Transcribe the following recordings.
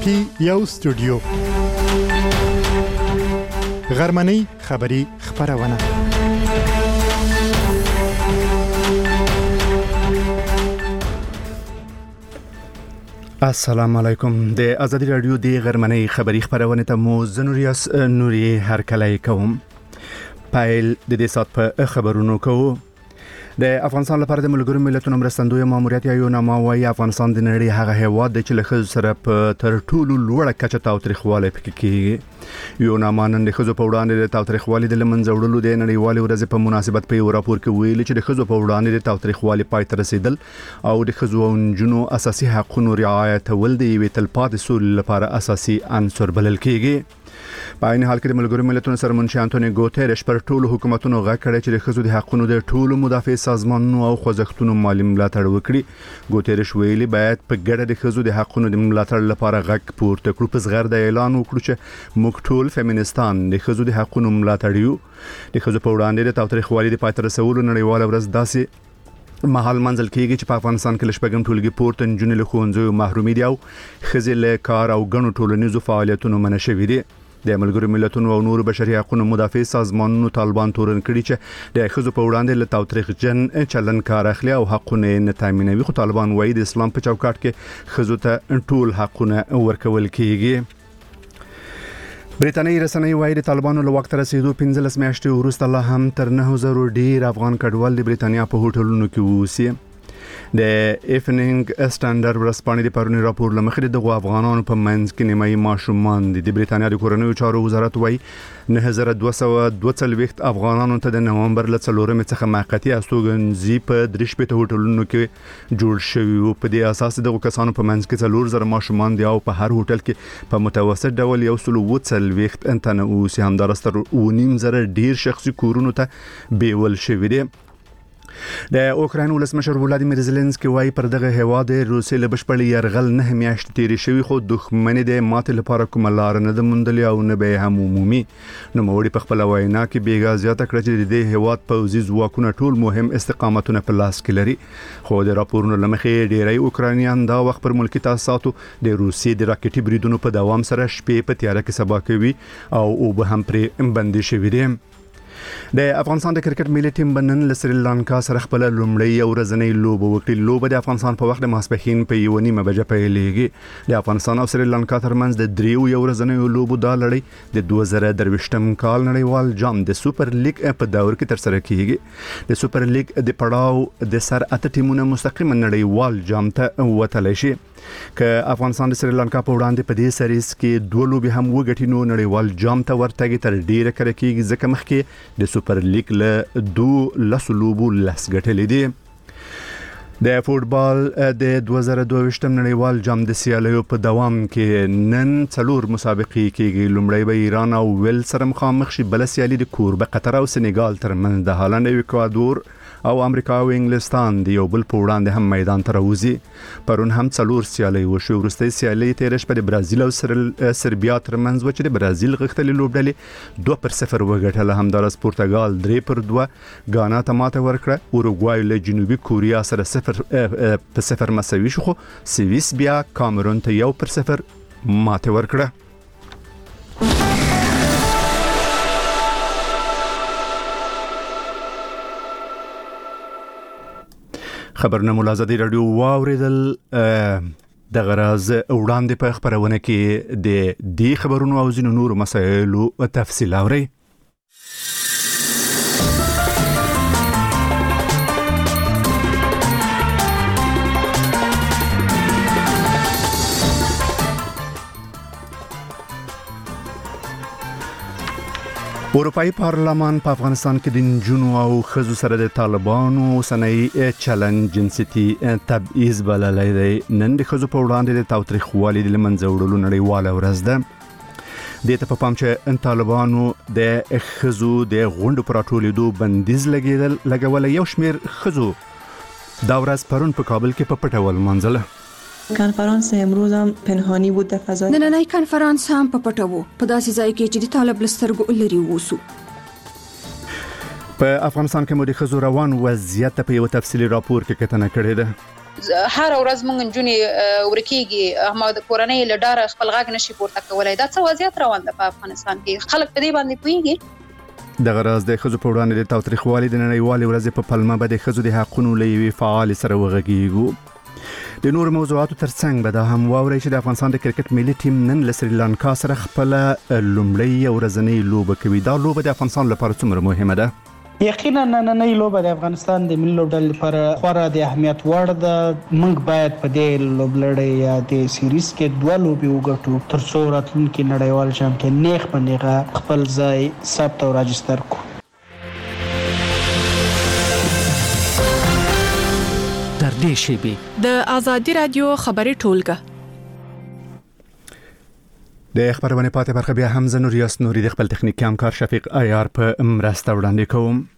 کې یو استودیو غرمنۍ خبری خبرونه السلام علیکم د ازادي رادیو د غرمنۍ خبری خبرونه ته مو زنوریاس نوري هر کله کوم پایل د دې سات په خبرونو کوو د افغانستان لپاره د ملګرو ملتونو مرستندوی ماموریت یو نامه وايي افغانستان د نړۍ هغه هیواد دی چې له ښځو سره په تر ټولو لوړه کچه تاوتریخوالی پکې کیږي یو نامه نن د ښځو په وړاندې د تاوتریخوالي د لمنځه وړلو د نړیوالې ورځې په مناسبت په یو راپور کې ویلي چې د ښځو په وړاندې د تاوتریخوالي پای ته رسیدل او د ښځو او نجونو اساسي حقوقو رعایتول د یوې تلپاتې سولې لپاره اساسي عنصر بلل کیږي په عین حال کې د ملګرو ملتونو سرمنشي انټونیو ګوتيريش پر ټولو حکومتونو غږ کړی چې د ښځو د حقوقو د ټولو مدافع سازمانونو او خوځښتونو مالي ملاتړ وکړي ګوتيريش ویلي باید په ګډه د ښځو د حقوقو د ملاتړ لپاره غږ پورته کړو په زغر د اعلان وکړو چې موږ ټول فیمینستان د ښځو د حقوقو ملاتړ یو د ښځو په وړاندې د تاوتریخوالي د پای ته رسولو نړیواله ورځ داسې مهال منځل کېږي چې په افغانستان کې لشپږم ټولګي پورته نجونې له ښوونځیو محرومې دي او ښځې له کار او ګڼو ټولنیزو فعالیتونو منع شوي دي د ملګرو ملتونو او نورو بشري حقوقو مدافع سازمانونو طالبان تورن کړي چې د ښځو په وړاندې له تاوتریخجن چلن کار اخلي او حقونه نه تامینوي خو طالبان وایي د اسلام په چوکاټ کې ښځو ته ټول حقونه ورکول کیږي بریټانیې رسنۍ وایي د طالبانو له وخت رسیدو 15 میاشتې وروسته لا هم تر 9000 ډیر افغان کډوال د بریټانیا په هوټلونو کې اوسي د ایفنینګ سټانډرډ ورځپاڼې د پرونی راپور لمخې د افغانانو په منځ کې نیمایي ماشومان دي د بریټانیا د کورنیو چارو وزارت وایي 9242 افغانانو ته د نومبر له 4 څخه موقتی استوګنځي په درشپته هوټلونو کې جوړ شوی او په دې اساس د کسانو په منځ کې 4000 ماشومان دي او په هر هوټل کې په متوسط ډول 140 انتن او سي همدارستر 19 ډیر شخصي کورونو ته بیول شوی دي د اوکراین ولسمشر ولادیمیر زيلنسکي وايي پر دغه هواد روسي له بشپړ يرغل نه میاشت تیری شوی خو دښمن د ماته لپاره کوم لار نه د مندلي او نه به هم عمومي نو موړي په خپل وینا کې بیګا زیاته کړ چې د هواد پوځي ځواکونه ټول مهم استقامتونه په لاس کې لري خو د راپورونو لمخې ډیری اوکرانیان دا وخت پر ملکی تاسو د روسي د راکټي بریدونو په دوام سره شپې په تیاره کې سبا کوي او به هم پر بندي شوی دي د افغانستان د کرکټ ملي ټیم بنن له سریلانکا سره خپل لومړی ورځنۍ لوبه وکړه لوبه د افغانستان په وخت د ماسپښین په 1:30 بجې پیلېږي د افغانستان او سریلانکا ترمنځ د دریو ورځنۍ لوبو د لړۍ د 2023م کال نړیوال جام د سوپر لیګ په دور کې تر سره کیږي د سوپر لیګ د پړاو د سر اته ټیمونو مستقیم نړیوال جام ته وتلی شي که افغانستان د سریلانکا په وړاندې په دې سریز کې دوه لوبې هم وګټي نو نړیوال جام ته ورتګي تر ډیره کړه کېږي ځکه مخکې د سوپر لیګ له 2 لوبو لس ګټلې دي د فوټبال د 2022م نړیوال جام د سیالیو په دوام کې نن 4 مسابقې کېږي لومړی به ایران او ویل سره مخامخ شي بل سیالي د کوربه قطر او سنغال ترمنځ د هالند او اکوادور او امریکا او انګلستان دی یو بل په وړاندې هم میدان ته راوځي پرون هم 4 سیالي وشو ورسته سیالي تیرش په برازیل او سربیا ترمنځ و چې د برازیل غختلي لوبډلې 2-0 وګټله همدارس پرتګال 3-2 غانا ته ماته ورکړه اوروګوای له جنوبي کوریا سره 0-0 مساوي شو خو سویس بیا کامرون ته 1-0 ماته ورکړه خبرونه ملازمي رادیو واوریدل د غراز وړاندې په خبرونه کې د دې خبرونو او ځینو نورو مسایلو تفصیل اوري اروپאי پارلمان په افغانستان کې د نجونو او ښځو سره د طالبانو اوسنۍ چلن جنسيتي تبعیض بللی دی نن د ښځو په وړاندې د تاوتریخوالي د لمنځه وړلو نړیواله ورځ ده د ته په پام چې طالبانو د ښځو د غونډو پر ټولیدو بندیز لګول یو شمیر ښځو دا ورځ پرون په کابل کې په پټول منځله کنفرانس امروز هم پنهانی بود در فضای نننۍ کنفرانس هم په پټو په داسې ځای کې چې د طالب لسترګو لري ووسو په افغانستان کې مو د ښځو روان وضعیت په یو تفصیلی راپور کې کتنه کړې ده هر ورځ موږ نجونې ورکیږي هم د کورنۍ له ډاره خپل غږ نشي پورته کولای. دا څه وضعیت روان ده په افغانستان کې؟ خلک په دې باندې پوهیږي؟ د غراز د ښځو په وړاندې د تاوتریخوالي د نړیوالې ورځې په پلمه به د ښځو د حقونو له یوې فعالې سره وغږیږو. د نور موضوعاتو ترڅنګ به دا هم واورئ چې د افغانستان د کرکټ ملي ټیم نن له سریلانکا سره خپل لومړی ورځنۍ لوبه کوي. دا لوبه د افغانستان لپاره څومره مهمه ده؟ یقینا نننۍ لوبه د افغانستان د ملي لوبډلې لپاره خورا د اهمیت وړ ده. موږ باید په دې لوبلړۍ یا د سیریز کې 2 لوبې وګټو ترڅو راتلونکي نړیوال چمپیون نیغ په نیغه خپل ځای ثبت او راجستر کړو. تر دې شیبې د آزادي رادیو خبري ټولګه د خبرونه پاتې برخه بیا هم زه نوریاس نوري د خپل تخنیکی همکار شفیق عیار په مرسته وړاندې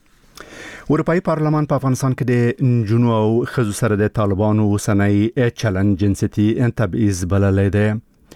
کوم. اروپאי پارلمان په افغانستان کې د نجونو او ښځو سره د طالبانو اوسنۍ چلند جنسيتي تبعیض بللی دی.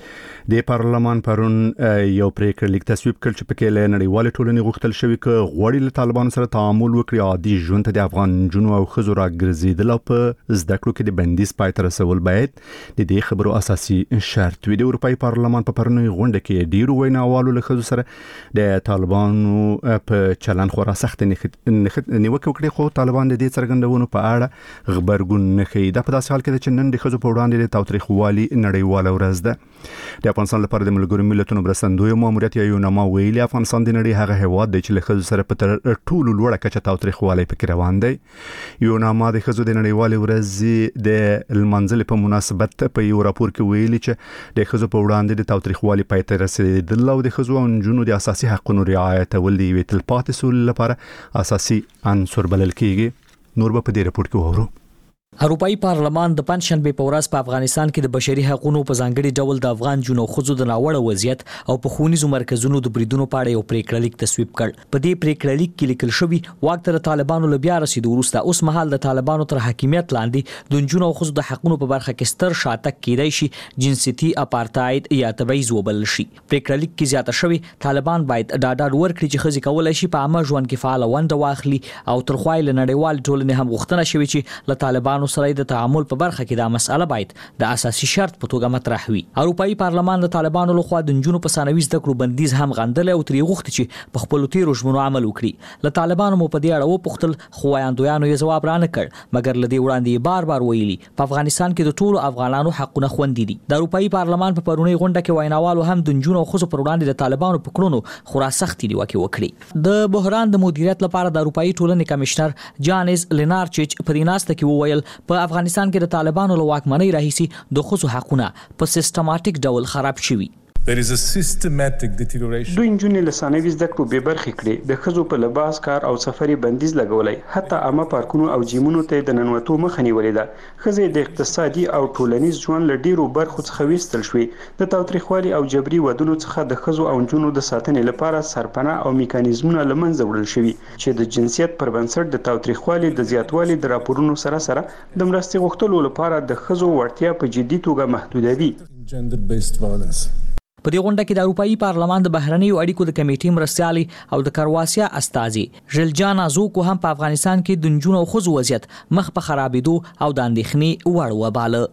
د پارلمان پرون یو پریکړه لیک تصویب کړ چې پکې له نړیوال ټولنې غوښتل شوی ک غوړي له طالبانو سره تعامل وکړي عادي ژوند ته د افغان جنونو او ښځو راګرځیدل او په زده کړو کې د بندیز پای ته رسول باید د دې خبرو اساسي شرط وي. د اروپאי پارلمان په پرونی غونډه کې ډیرو ویناوالو له ښځو سره د طالبانو په چلند خورا سخت نیوکه وکړي، خو طالبان د دې څرګندونو په اړه خبرګون نه کوي. دا په داسې حال کې چې نن د ښځو په وړاندې د تاوتریخوالي نړیواله ورځ ده. د افغانستان لپاره د ملګرو ملتونو مرستندوی ماموریت یا یوناما ویلي افغانستان د نړۍ هغه هیواد دی چې له ښځو سره په ټولو لوړه کچه تاوتریخوالی پکې روان دی. یوناما د ښځو د نړیوالې ورځې د لمانځلو په مناسبت په یو راپور کې ویلي چې د ښځو په وړاندې د تاوتریخوالي پای ته رسیدل او د ښځو او نجونو د اساسي حقوقو رعایتول د یوې تلپاتې سولې لپاره اساسي عنصر بلل کیږي. نور به په دې راپور کې وورو. اروپאי پارلمان د پنځشنبه په ورځ په افغانستان کې د بشري حقوقو په ځانګړي ډول د افغان جنو خزو د ناوړه وضعیت او په ښوونیزو مرکزونو د بریدونو په اړه یو پریکړه لیک تصویب کړ. په دې پریکړه لیک کې لیکل شوی واک تر طالبانو له بیا رسیدو وروسته اوس مهال د طالبانو تر حاکمیت لاندې د جنو خزو د حقوقو په برخه کې ستر شاتګ کېدای شي جنسيتي اپارټاید یا تبعیض وبلل شي. پریکړه لیک کې زیاته شوی طالبان باید ډاډ ورکړي چې خزي کولای شي په عامه ژوند کې فعال ونډه واخلي او تر خوایل نړیوال ټولنې هم غوښتنه شوی چې له طالبانو سره د تعامل په برخه کې دا مسأله باید د اساسي شرط په توګه مطرح وي. اروپאי پارلمان د طالبانو لخوا د جنونو په ثانوي زده کړو بندیز هم غندل او تری غوښتي چې په خپل تیرو ژمنو عمل وکړي. له طالبانو مو په دې اړه وپوښتل خو وایاندویانو یې ځواب را نه کړ، مګر له دې وړاندې بار ویلي په افغانستان کې د ټولو افغانانو حقونه خوندي دي. د اروپאי پارلمان په پرونی غونډه کې ویناوالو هم د جنونو خو پر وړاندې د طالبانو په کړونو خورا سختي نیوکه وکړي. د بحران د مدیریت لپاره د اروپאי ټولنې کمشنر جانز لینارچچ په دې ناسته کې وویل په افغانستان کې د طالبانو له واکمنۍ راهیسي د خصو حقونه په سیستماتیک ډول خراب شوي. There is a systematic deterioration. دوی نجونې له ثانوي زده کړو بې برخې کړې، د ښځو په لباس کار او سفري بندیز لګولای، حتی عامه پارکونو او جیمونو ته د ننوتو مخه نیولې ده. ښځې د اقتصادي او ټولنیز ژوند له ډیرو برخو څخه ویستل شوې. د تاوتریخوالي او جبري ودونو څخه د ښځو او نجونو د ساتنې لپاره سرپناه او میکانیزمونه له منځه وړل شوي چې د جنسیت پر بنسټ د تاوتریخوالي د زیاتوالي د راپورونو سره د مرستې غوښتلو لپاره د ښځو وړتیا په جدي توګه محدودوي. Gender-based violence. په دې غونډه کې د اروپאי پارلمان د بهرنیو اړیکو د کمیټې مرستیالي او د کرواسیا استازي ژلجانا زوکو هم په افغانستان کې د نجونو او ښځو وضعیت مخ په خرابېدو او د اندېښنې وړ وباله.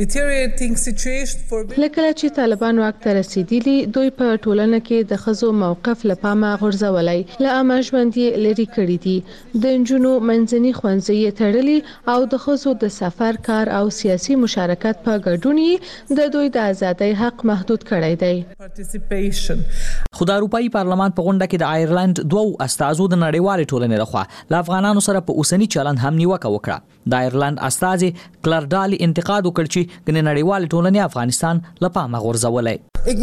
لکه چې طالبان واک ته رسیدلی دوی په ټولنه کې د ښځو موقف له پامه غورځولای، له عامه ژوند یې لري کړی دي، د نجونو منځني ښوونځي تړلي او د ښځو د سفر کار او سیاسي مشارکت په ګډون یې د دوی د ازادۍ حق محدود کړی دی. خو د اروپאי پارلمان په غونډه کې د آیرلند دوو استازو د نړیوال ټولنې لخوا له افغانانو سره په اوسنی چلند هم نیوکه وکړه. د آیرلند استازي کلردالي انتقاد وکړ چې د نړیوال ټولنې افغانستان له پامه غورځولای.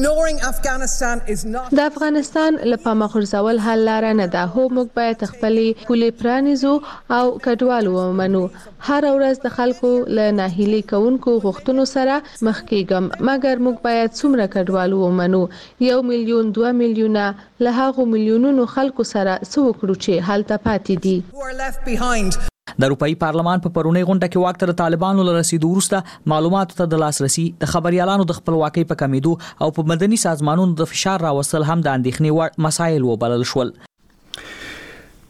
د افغانستان له پامه غورځول حل لاره نه ده، هو موږ باید خپلې پولې پرانیزو او کډوال ومنو. هر ورځ د خلکو له ناهیلي کوونکو غوښتنو سره مخ کېږم، مګر موږ باید څومره کډوال ومنو؟ 1 میلیون 2 میلیونه له هغو میلیونونو خلکو سره څه وکړو چې هلته پاتې دي. د اروپאי پارلمان په پرونی غونډه کې واک تر طالبانو له رسیدو وروسته معلوماتو ته د لاسرسي، د خبريالانو د خپلواکۍ په کمیدو او په مدني سازمانونو د فشار راوستل هم د اندېښنې وړ مسایل وبلل شول.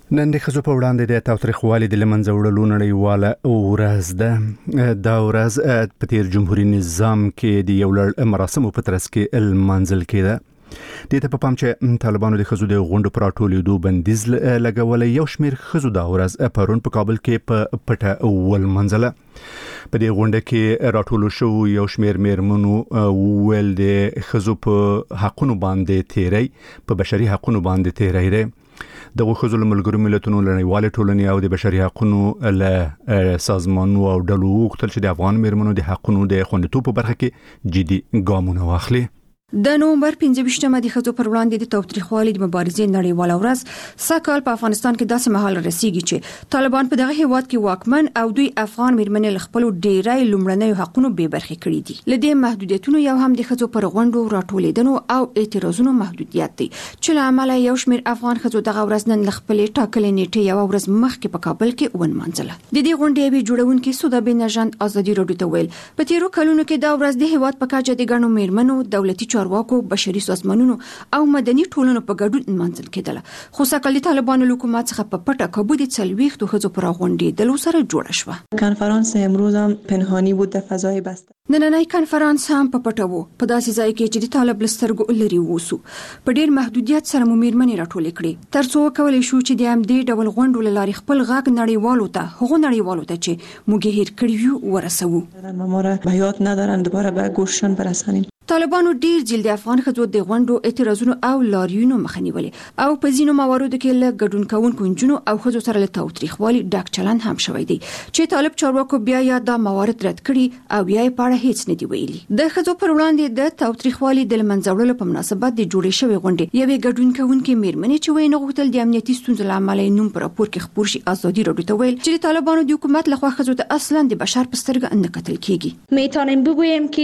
نن د ښځو په وړاندې د تاوتریخوالي د له منځه وړلو نړیواله ورځ ده. دا ورځ په تیر جمهوریت نظام کې د یو لړ مراسمو په ترڅ کې لمانځل کېده. د ته په پام چې طالبانو د ښځو د غونډو پر راټولېدو بندیز لګولې، یو شمېر ښځو دا ورځ پرون په کابل کې په پټه ولمانځله. په دې غونډه کې راټول شو یو شمېر میرمنو ویل د ښځو په حقونو باندې تیری، په بشري حقونو باندې تیری دغه ښځو له ملګرو ملتونو نړیوالې ټولنې او د بشري حقونو له سازمانونو او ډلو وغوښتل چې د افغان میرمنو د حقونو د خوندیتوب په برخه کې جدي ګامونه واخلي. د نومبر 15مه د ښځو پر وړاندې د تاوتریخوالي د مبارزې نړیواله ورځ سږکال په افغانستان کې داسې مهال رسیږي چې طالبان په دغه هیواد کې واکمن او دوی افغان میرمنې له خپل ډیری لومړنیو حقونو بې برخې کړي دي. لدې محدودیتونو یو هم د ښځو پر غونډو راټولېدنو او اعتراضونو محدودیت دی چې له امله یو شمېر افغان ښځو دغه ورځ نن له خپلې ټاکلې نیټې یو ورځ مخکې په کابل کې ونمانځله. د دې غونډې یوې جوړونکې سودا بنژاد ازادي راډیو ته ویل په تیرو کلونو کې دا ورځ د هیواد په کچه د ګڼو میرمنو، دولتي چارواکو، بشري سازمانونو او مدني ټولنو په ګډون منځل کېدله. خو سږکال د طالبانو حکومت څخه په پټه کابو د 40 ښځو پر غونډېدلو سره جوړه شوه. کنفرانس امروز هم پنهانی بود در فضای بسته. نننۍ کنفرانس هم په پټه وو، په داسې ځای کې چې د طالب لسترګو لري ووسو. په ډېر محدودیت سره مو میرمنې راټولې کړې ترڅو وکولای شو چې د همدې ډول غونډو له لارې خپل غږ نړیوالو ته چې موږ هېر کړي یو ورسوو. ما را به یاد ندارن دوباره به گوششان برسانیم. طالبانو ډیر جلد افغان ښځو د غونډو اعتراضونو او لاریونو مخه نیولې او په ځینو مواردو کې له ګډون کوونکو نجونو او ښځو سره له تاوتریخوالي ډک چلند هم شوی دی چې طالب چارواکو بیا یا دا موارد رد کړي او بیا یې په اړه هیڅ نه دی ویلي. د ښځو پر وړاندې د تاوتریخوالي د له منځه وړلو په مناسبت د جوړې شوې غونډې یوې ګډون کوونکې میرمنې چې وینه غوښتل د امنیتي ستونزو له امله نوم پر راپور کې خپور شي ازادي راډیو ته ویل چې د طالبانو د حکومت لخوا ښځو ته اصلا د بشر په سترګه نه کتل کیږي. میتونیم بگوییم که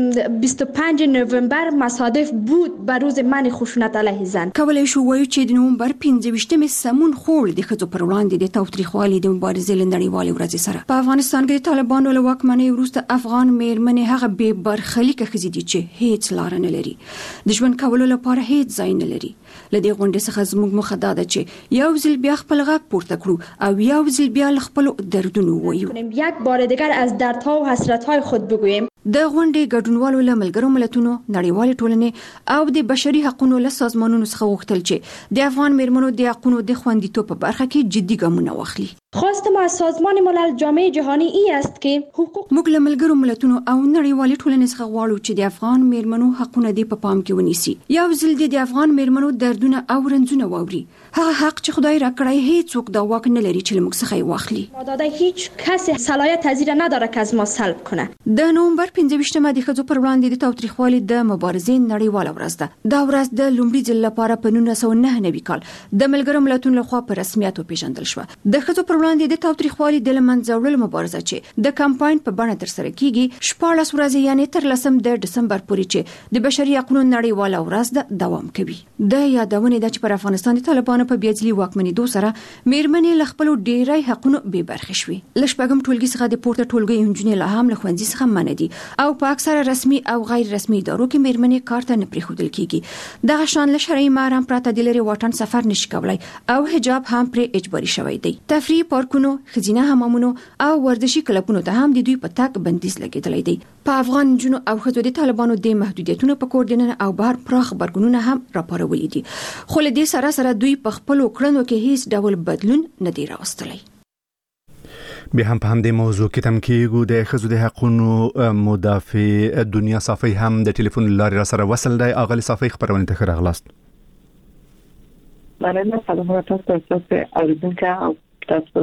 25 نوامبر مصادف بود بر روز من خشونت علیه زن. کولای شو وایو چې د نومبر 15مه سمون خوړ د ښځو پر وړاندې د تاوتریخوالي د مبارزې لنړیوالې ورځې سره. په افغانستان کې د طالبانو له واکمنۍ وروسته افغان میرمنې هغه بې برخلیکه ښځې دي چې هیڅ لار نه لري، د ژوند کولو لپاره هیڅ ځای نه لري. لدې غونډې څخه زموږ موخه دا ده چې یو ځل بیا خپل غږ پورته کړو او یو ځل بیا خپل دردونه ووایو. یک بار دیگر از دردها و حسرتهای خود بگوییم. د غونډې ګډونوالو له ملګرو ملتونو، نړیوالې ټولنې او د بشري حقوقو له سازمانونو څخه غوښتل چې د افغان میرمنو د حقوقو د خوندیتوب په برخه کې جدي ګامونه واخلي. خواست ما از سازمان ملل جامعه جهانی ای است که حقوق موږ له ملګرو ملتونو او نړیوالې ټولنې څخه غواړو چې د افغان میرمنو حقونه د په پام کې ونیسي. یو ځل د افغان میرمنو دردونه او رنځونه واوري. هغه حق چې خدای راکړی هیڅ څوک دا واک نه لري چې موږ څخه یې واخلي. ماداده هیڅ کس صلاحیت پذیر نداره که از ما سلب کنه. د نومبر 15مه د ښځو پر وړاندې د تاوتریخوالي د مبارزې نړیواله ورځ ده. دا ورځ د لومړي ځل لپاره په 1999 کال د ملګرو ملتونو لخوا په رسمیت وپیژندل شوه. د ښځو پر وړاندې د تاوتریخوالي د له منځه وړلو مبارزه چې د کمپاین په بڼه ترسره کیږي 14 ورځې یعنی تر 10 د ډسمبر پورې چې د بشري حقوقو نړیواله ورځ ده دوام کوي. د یادونه ده چې پر افغانستان د طالبانو په بیځلي واکمنېدو سره میرمنې له خپل ډیری حقوقو بې برخې شوې. لشپږم ټولګي څخه د پورته ټولګي انجونې له هم له ښوونځي څخه منع دي او په اکثره رسمي او غیر رسمي ادارو کې میرمنې کار ته نه پریښودل کیږي. دغه شان له شرعي محرم پرته د لري واټن سفر نشي کولای او حجاب هم پرې اجباري شوی دی. تفریح پارکونو، خزینه حمامونو او ورزشي کلبونو ته هم د دوی په تګ بندیز لګیدلی دی. په افغان جنو او ښځو د طالبانو د محدودیتونو په کوردینن او بهر پراخ برګونونه هم راپارولي دي. خو له دې سره دوی په خپل کړنو کې هیڅ ډول بدلون نه دی راوستلی. بیا هم په همدې موضوع کې تم کېږو. د ښځو د حقوقو مدافع دنیا صافی هم د ټلیفون لارې را سره وصل دی. اغلی صافی خبرونه ته راغلاست. مننه. سلامات تاسو اوریدونکو او تاسو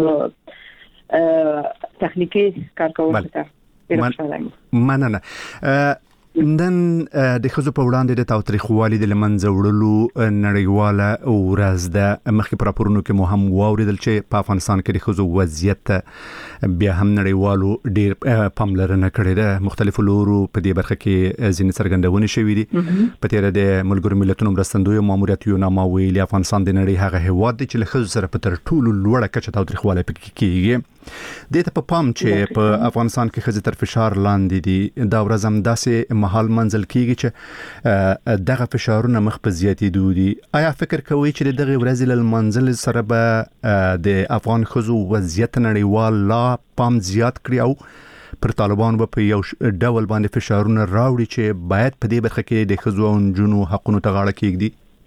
تخنیکی کارکونکو مننه. نن د ښځو په وړاندې د تاوتریخوالي د له منځه وړلو نړیواله ورځ ده. مخکې په راپورونو کې مو هم واوریدل چې په افغانستان کې د ښځو وضعیت بیا هم نړیوالو ډېر پاملرنه کړې ده. مختلفو لورو په دې برخه کې ځینې څرګندونې شوې دي. په تېره د ملګرو ملتونو مرستندویو ماموریت یوناما ویلي افغانستان د نړۍ هغه هیواد دی چې له ښځو سره په تر ټولو لوړه کچه تاوتریخوالی پکې کېږي. د ته په پام چې په افغانستان کې خځې تر فشار لاندې دي دا ورځ هم داسې محل منزل کیږي چې دغه فشارونه مخ په زیاتېدو دي. آیا فکر کوئ چې دغه ورځ له منزل سره به د افغان خځو وضعیت نړیوال لا پام زیات کړي او پر طالبان په یو ډول باندې فشارونه راوړي چې باید په دې برخه کې د خځو او نجونو حقونو ته غاړه کېږدي؟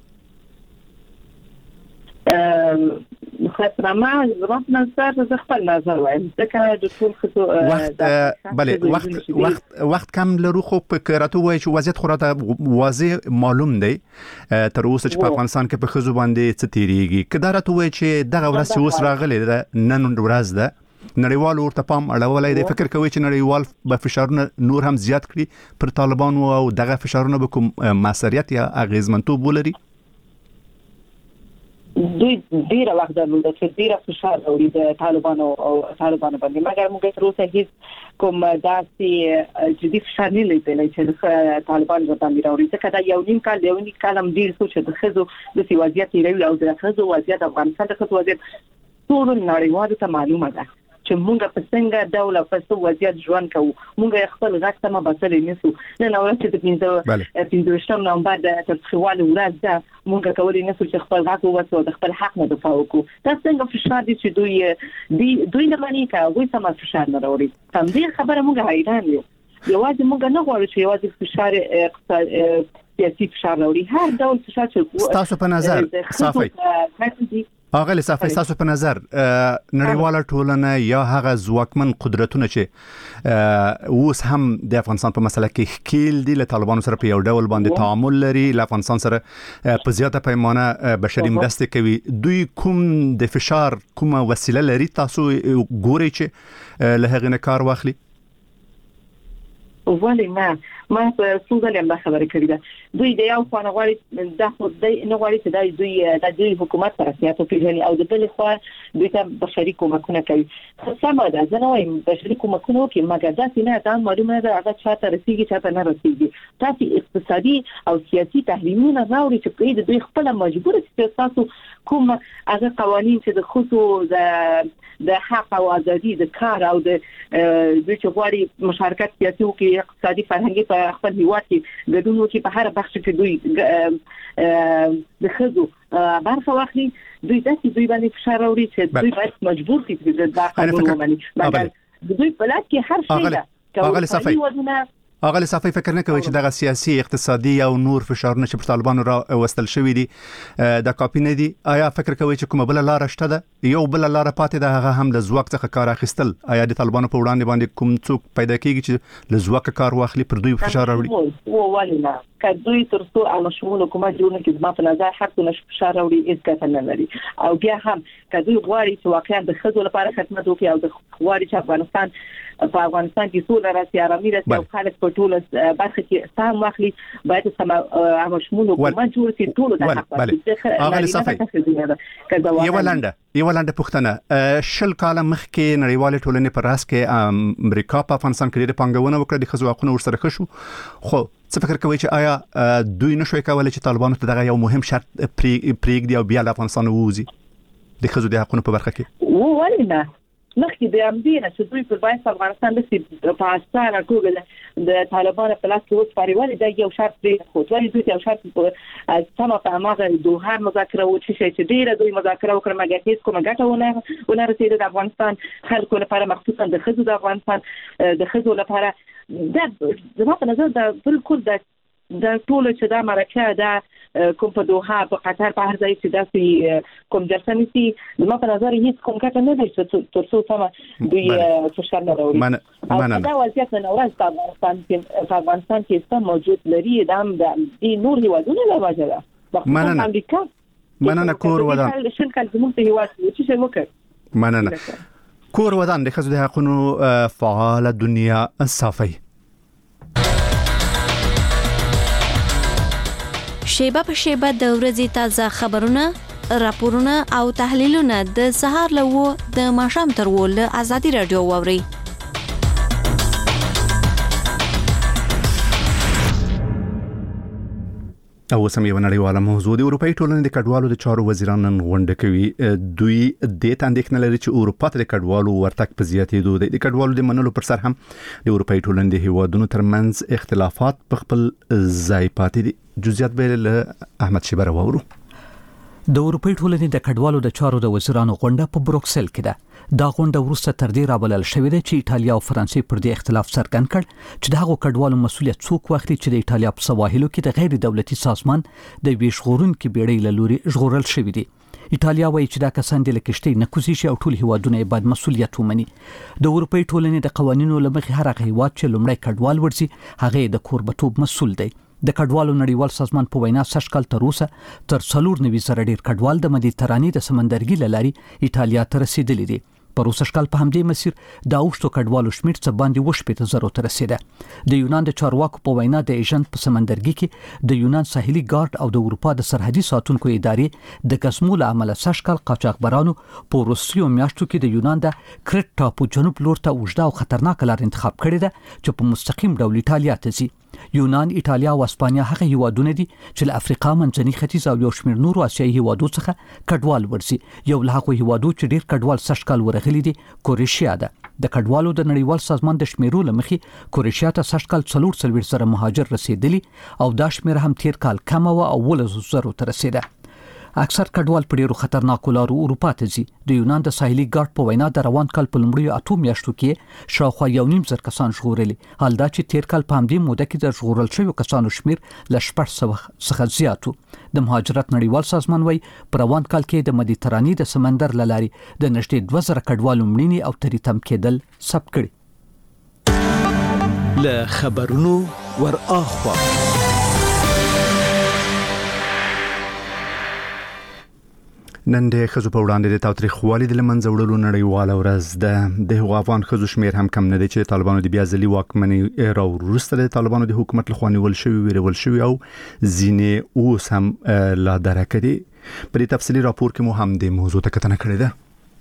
خاطرما زما په نظر زه خپل نظر وایم ځکه د ټول خځو وخت کم لرو خو په کراته وایي چې وضعیت خو راته واضح معلوم دی تر اوسه چې په افغانستان کې په خځو باندې څه تیریږي. که دا راته وایي چې دغه ورځ چې اوس راغلی ده نن ورځ ده نړیوال ورته پام اړولای دی، فکر کوي چې نړیوال به فشارونه نور هم زیات کړي پر طالبانو او دغه فشارونه به کوم مسؤلیت یا اغیزمنتوب ولري؟ دوی ډیره وخت درلوده چې ډیره فشار اوري د طالبانو باندې، مګر موږ تر اوسه هیڅ کوم داسې جدي فشار نه لیدلی چې طالبان باندې راوړي. ځکه دا یو نیم کال هم ډیر څه چې د خځو د وضعیت لري او د خځو وضعیت افغانستان د خځو وضعیت ټول نړیوالو ته معلومه ده چې موږ په څنګه ډول په څه وضعیت ژوند کوو. موږ خپل غږ ته مبصرې نشو. نن اورل چې د 15 نومبر د تفخیوال ورځ ده موږ کولای نشو چې خپل غږ ووسو د خپل حق نه دفاع وکړو. دا څنګه فشار دي چې دوی نه مانی کوي سم فشار نه راوړي. تم دې خبره موږ حیران یو. یوازې موږ نه غواړو چې یوازې فشار سیاسي فشار راوړي، هر ډول فشار چې تاسو په نظر صافي اغه لصافي تاسو په نظر نړیواله ټولنه یا هغه ځواکمن قدرتونه چې اوس هم د افغانستان په مسله کې ښکیل دي له طالبانو سره په یو ډول باندې تعامل لري، له افغانستان سره په زیاته پیمانه بشري مرستې کوي، دوی کوم د فشار کومه وسیله لري تاسو ګورئ چې له هغه نه کار واخلي؟ ولی ما په څنګه هم خبرې کړې ده دوی د یو خانه غواړي د خدای نه غواړي چې دوی د حکومت رسمیت پیژني او د بل خوا دوی ته بشري کومکونه کوي. سمه ده زه نه وایم بشري کومکونه کوي، مګر دا نه دا معلومه ده هغه چاته رسیږي چاته نه رسیږي. تاسو اقتصادي او سیاسي تحریمونه راوړي چې دوی خپل مجبور دي تاسو کوم هغه قوانين چې د خصوص د حق او ازادي د کار او د دوی چې غواړي مشارکت سیاسي او اقتصادي فرهنګي په خپل هیواد کې ګډون وکړي په هر بخش کې دوی د خځو برخه واخلي، دوی باندې فشار راوړي چې دوی باید مجبور دي چې د قانون ومني. مګر دوی په لاس کې هر شی ده. اغه صافي فکر نه کوي چې دغه سیاسي اقتصادي او نور فشارونه چې پر طالبانو را وستل شوی دي د کاپی نه دي؟ آیا فکر کوي چې کومه بل لار شته ده؟ یو بل لار پاتې ده هغه هم د ځواک څخه کار اخیستل. آیا د طالبانو په وړاندې باندې کوم څوک پیدا کیږي چې له ځواک کار واخلي پر دوی فشار راوړي؟ ولینا کدوې ترڅو او شمول حکومت جوړ کړي زما په نظر حق نش فشار راوړي هیڅ ګټه نه لري. او بیا هم کدوې غواړي چې واقعا د خځو لپاره خدمت وکړي او د غواړي چې افغانستان کې سوله راسي، آرامي راسي او خلک په ټوله برخه کې سهم واخلي، باید سم او شمول حکومت جوړ کړي ټول د حق باندې. یو لاندې پښتنه شل کال مخکې نړیوال ټولنې پر راس کې امریکا په افغانستان کې ډېر پنګونه وکړه د خځو حقوقو ورسره خشو. خو څه فکر کوي چې آیا دوی نشوي کولای چې طالبانو ته دغه یو مهم شرط پریږدي او بیا له افغانستان ووځي د خځو د حقوقو په برخه کې؟ ولنه مخکې د امدینه چې دوی پر باید افغانستان د پاکستان ټول د طالبانو په لاس کې وسپاري، ولې دا یو شرط دی خو دوی یو شرط سم په هغه دوه مذاکره و چې ډیره دوی مذاکره وکړه مګر هیڅ کومه ګټه ونه رسیده د افغانستان خلکو لپاره، مخصوصا د خځو د افغانستان د خځو لپاره. دا زما په نظر دا بالکل د ټول چې دا مرکه دا کوم په دوحه په قطر په هر ځای چې داسې کوم جلسه نشي زما په نظر هیڅ کوم کټ نه دی چې ترڅو سم دوی فشار نه راوړي. دا وضعیت نه ورځ په افغانستان کې څه موجود لري د نور هیوادونو له وجه ده. امریکا مننه کور ودان شل کال زموږ په هیواد کې چې وکړ. مننه کور ودان د خځو د حقوقو فعال دنیا صافي. شیبه په شیبه د ورځې تازه خبرونه، راپورونه او تحلیلونه د سهار له د ماښام تر له ازادي رادیو واوري. او سم یو نړیواله موضوع د اروپאי ټولنې د کډوالو د چارو وزیران نن غونډه کوي. دوی د تاندېکنه لري چې اروپا ته د کډوالو ورتګ په زیاتېدو دی. د کډوالو د منلو پر سر هم د اروپאי ټولنې د هیوادونو ترمنځ اختلافات په خپل ځای پاتې دي. جزئیات به له احمد شیبر وورو. د اروپאי ټولنې د کډوالو د چارو د وزیرانو غونډه په بروکسل کې ده. دا غونډه وروسته تر دې رابلل شوې ده چې ایټالیا او فرانسې پر دې اختلاف څرګند کړ چې د هغو کډوالو مسؤلیت څوک واخلي چې د ایټالیا په سواحلو کې د غیر دولتي سازمان د ویشغورونکو بیړۍ له لوري ژغورل شوې دي. ایټالیا وایي چې دا کسان د لکشتي نه کوزي شي او ټول هیوادونه یې باید مسؤلیت ومني. د اروپאי ټولنې د قوانینو لمخې هر هغه هیواد چې لومړی کډوال ورسي هغه د کوربتوب مسؤل دی. د کډوالو نړیوال سازمان په وینا سږکال تر اوسه تر 490 ډیر کډوال د مدیترانې د سمندرګي لاري ایټالیا ته رسیدلي دي. پر اوسه شکل په همدې مسیر د اوښتو کډوالو شمیر څه باندې وشپېته زرو ته رسیده. د یونان د چارواکو په وینا د ایجنټ په سمندرګي کې د یونان ساحلي ګارد او د اروپا د سرحدي ساتونکو ادارې د قسمو له امله سږکال قاچاقبرانو په روسیو میاشتو کې د یونان د کرټ ټاپو جنوب لور ته اوږده او خطرناک لار انتخاب کړې ده چې په مستقیم ډول ایټالیا ته ځي. یونان، ایټالیا او اسپانیا هغه هیوادونه دي چې له افریقا، منځني ختیځ او یو شمېر نورو آسیایي هیوادو څخه کډوال ورسي. یو له هغو هیوادو چې ډیر کډوال سږکال ورغلي دي کروشیا ده. د کډوالو د نړیوال سازمان د شمیرو لمخې کروشیا ته سږکال 440 زره مهاجر رسیدلی او دا شمیر هم تیر کال کم او 11 زره ته رسیده. اکثر کډوال په ډیرو خطرناکو لارو اروپا ته ځي. د یونان د ساحلي ګارد په وینا د روان کال په لومړیو 8 میاشتو کې شاوخوا 1.5 کسان ژغورلي، حال دا چې تیر کال په همدې موده کې د ژغورل شویو کسانو شمیر له 600 څخه زیات و. د مهاجرت نړیوال سازمان وایي په روان کال کې د مدیترانې د سمندر له لارې د نږدې 2000 کډوالو مړینې او تریتم کېدل ثبت کړي. له خبرونو ور اخوا نن د ښځو په وړاندې د تاوتریخوالي د له منځه وړلو نړیواله ورځ ده. د هغو افغان ښځو شمیر هم کم نه دی چې طالبانو د بیا ځلي واکمنۍ راوروسته د طالبانو د حکومت لخوا نیول شوي، ویرول شوي او ځینې اوس هم لا درکه دي. په دې تفصیلي راپور کې مو هم د موضوع ته کتنه کړې ده.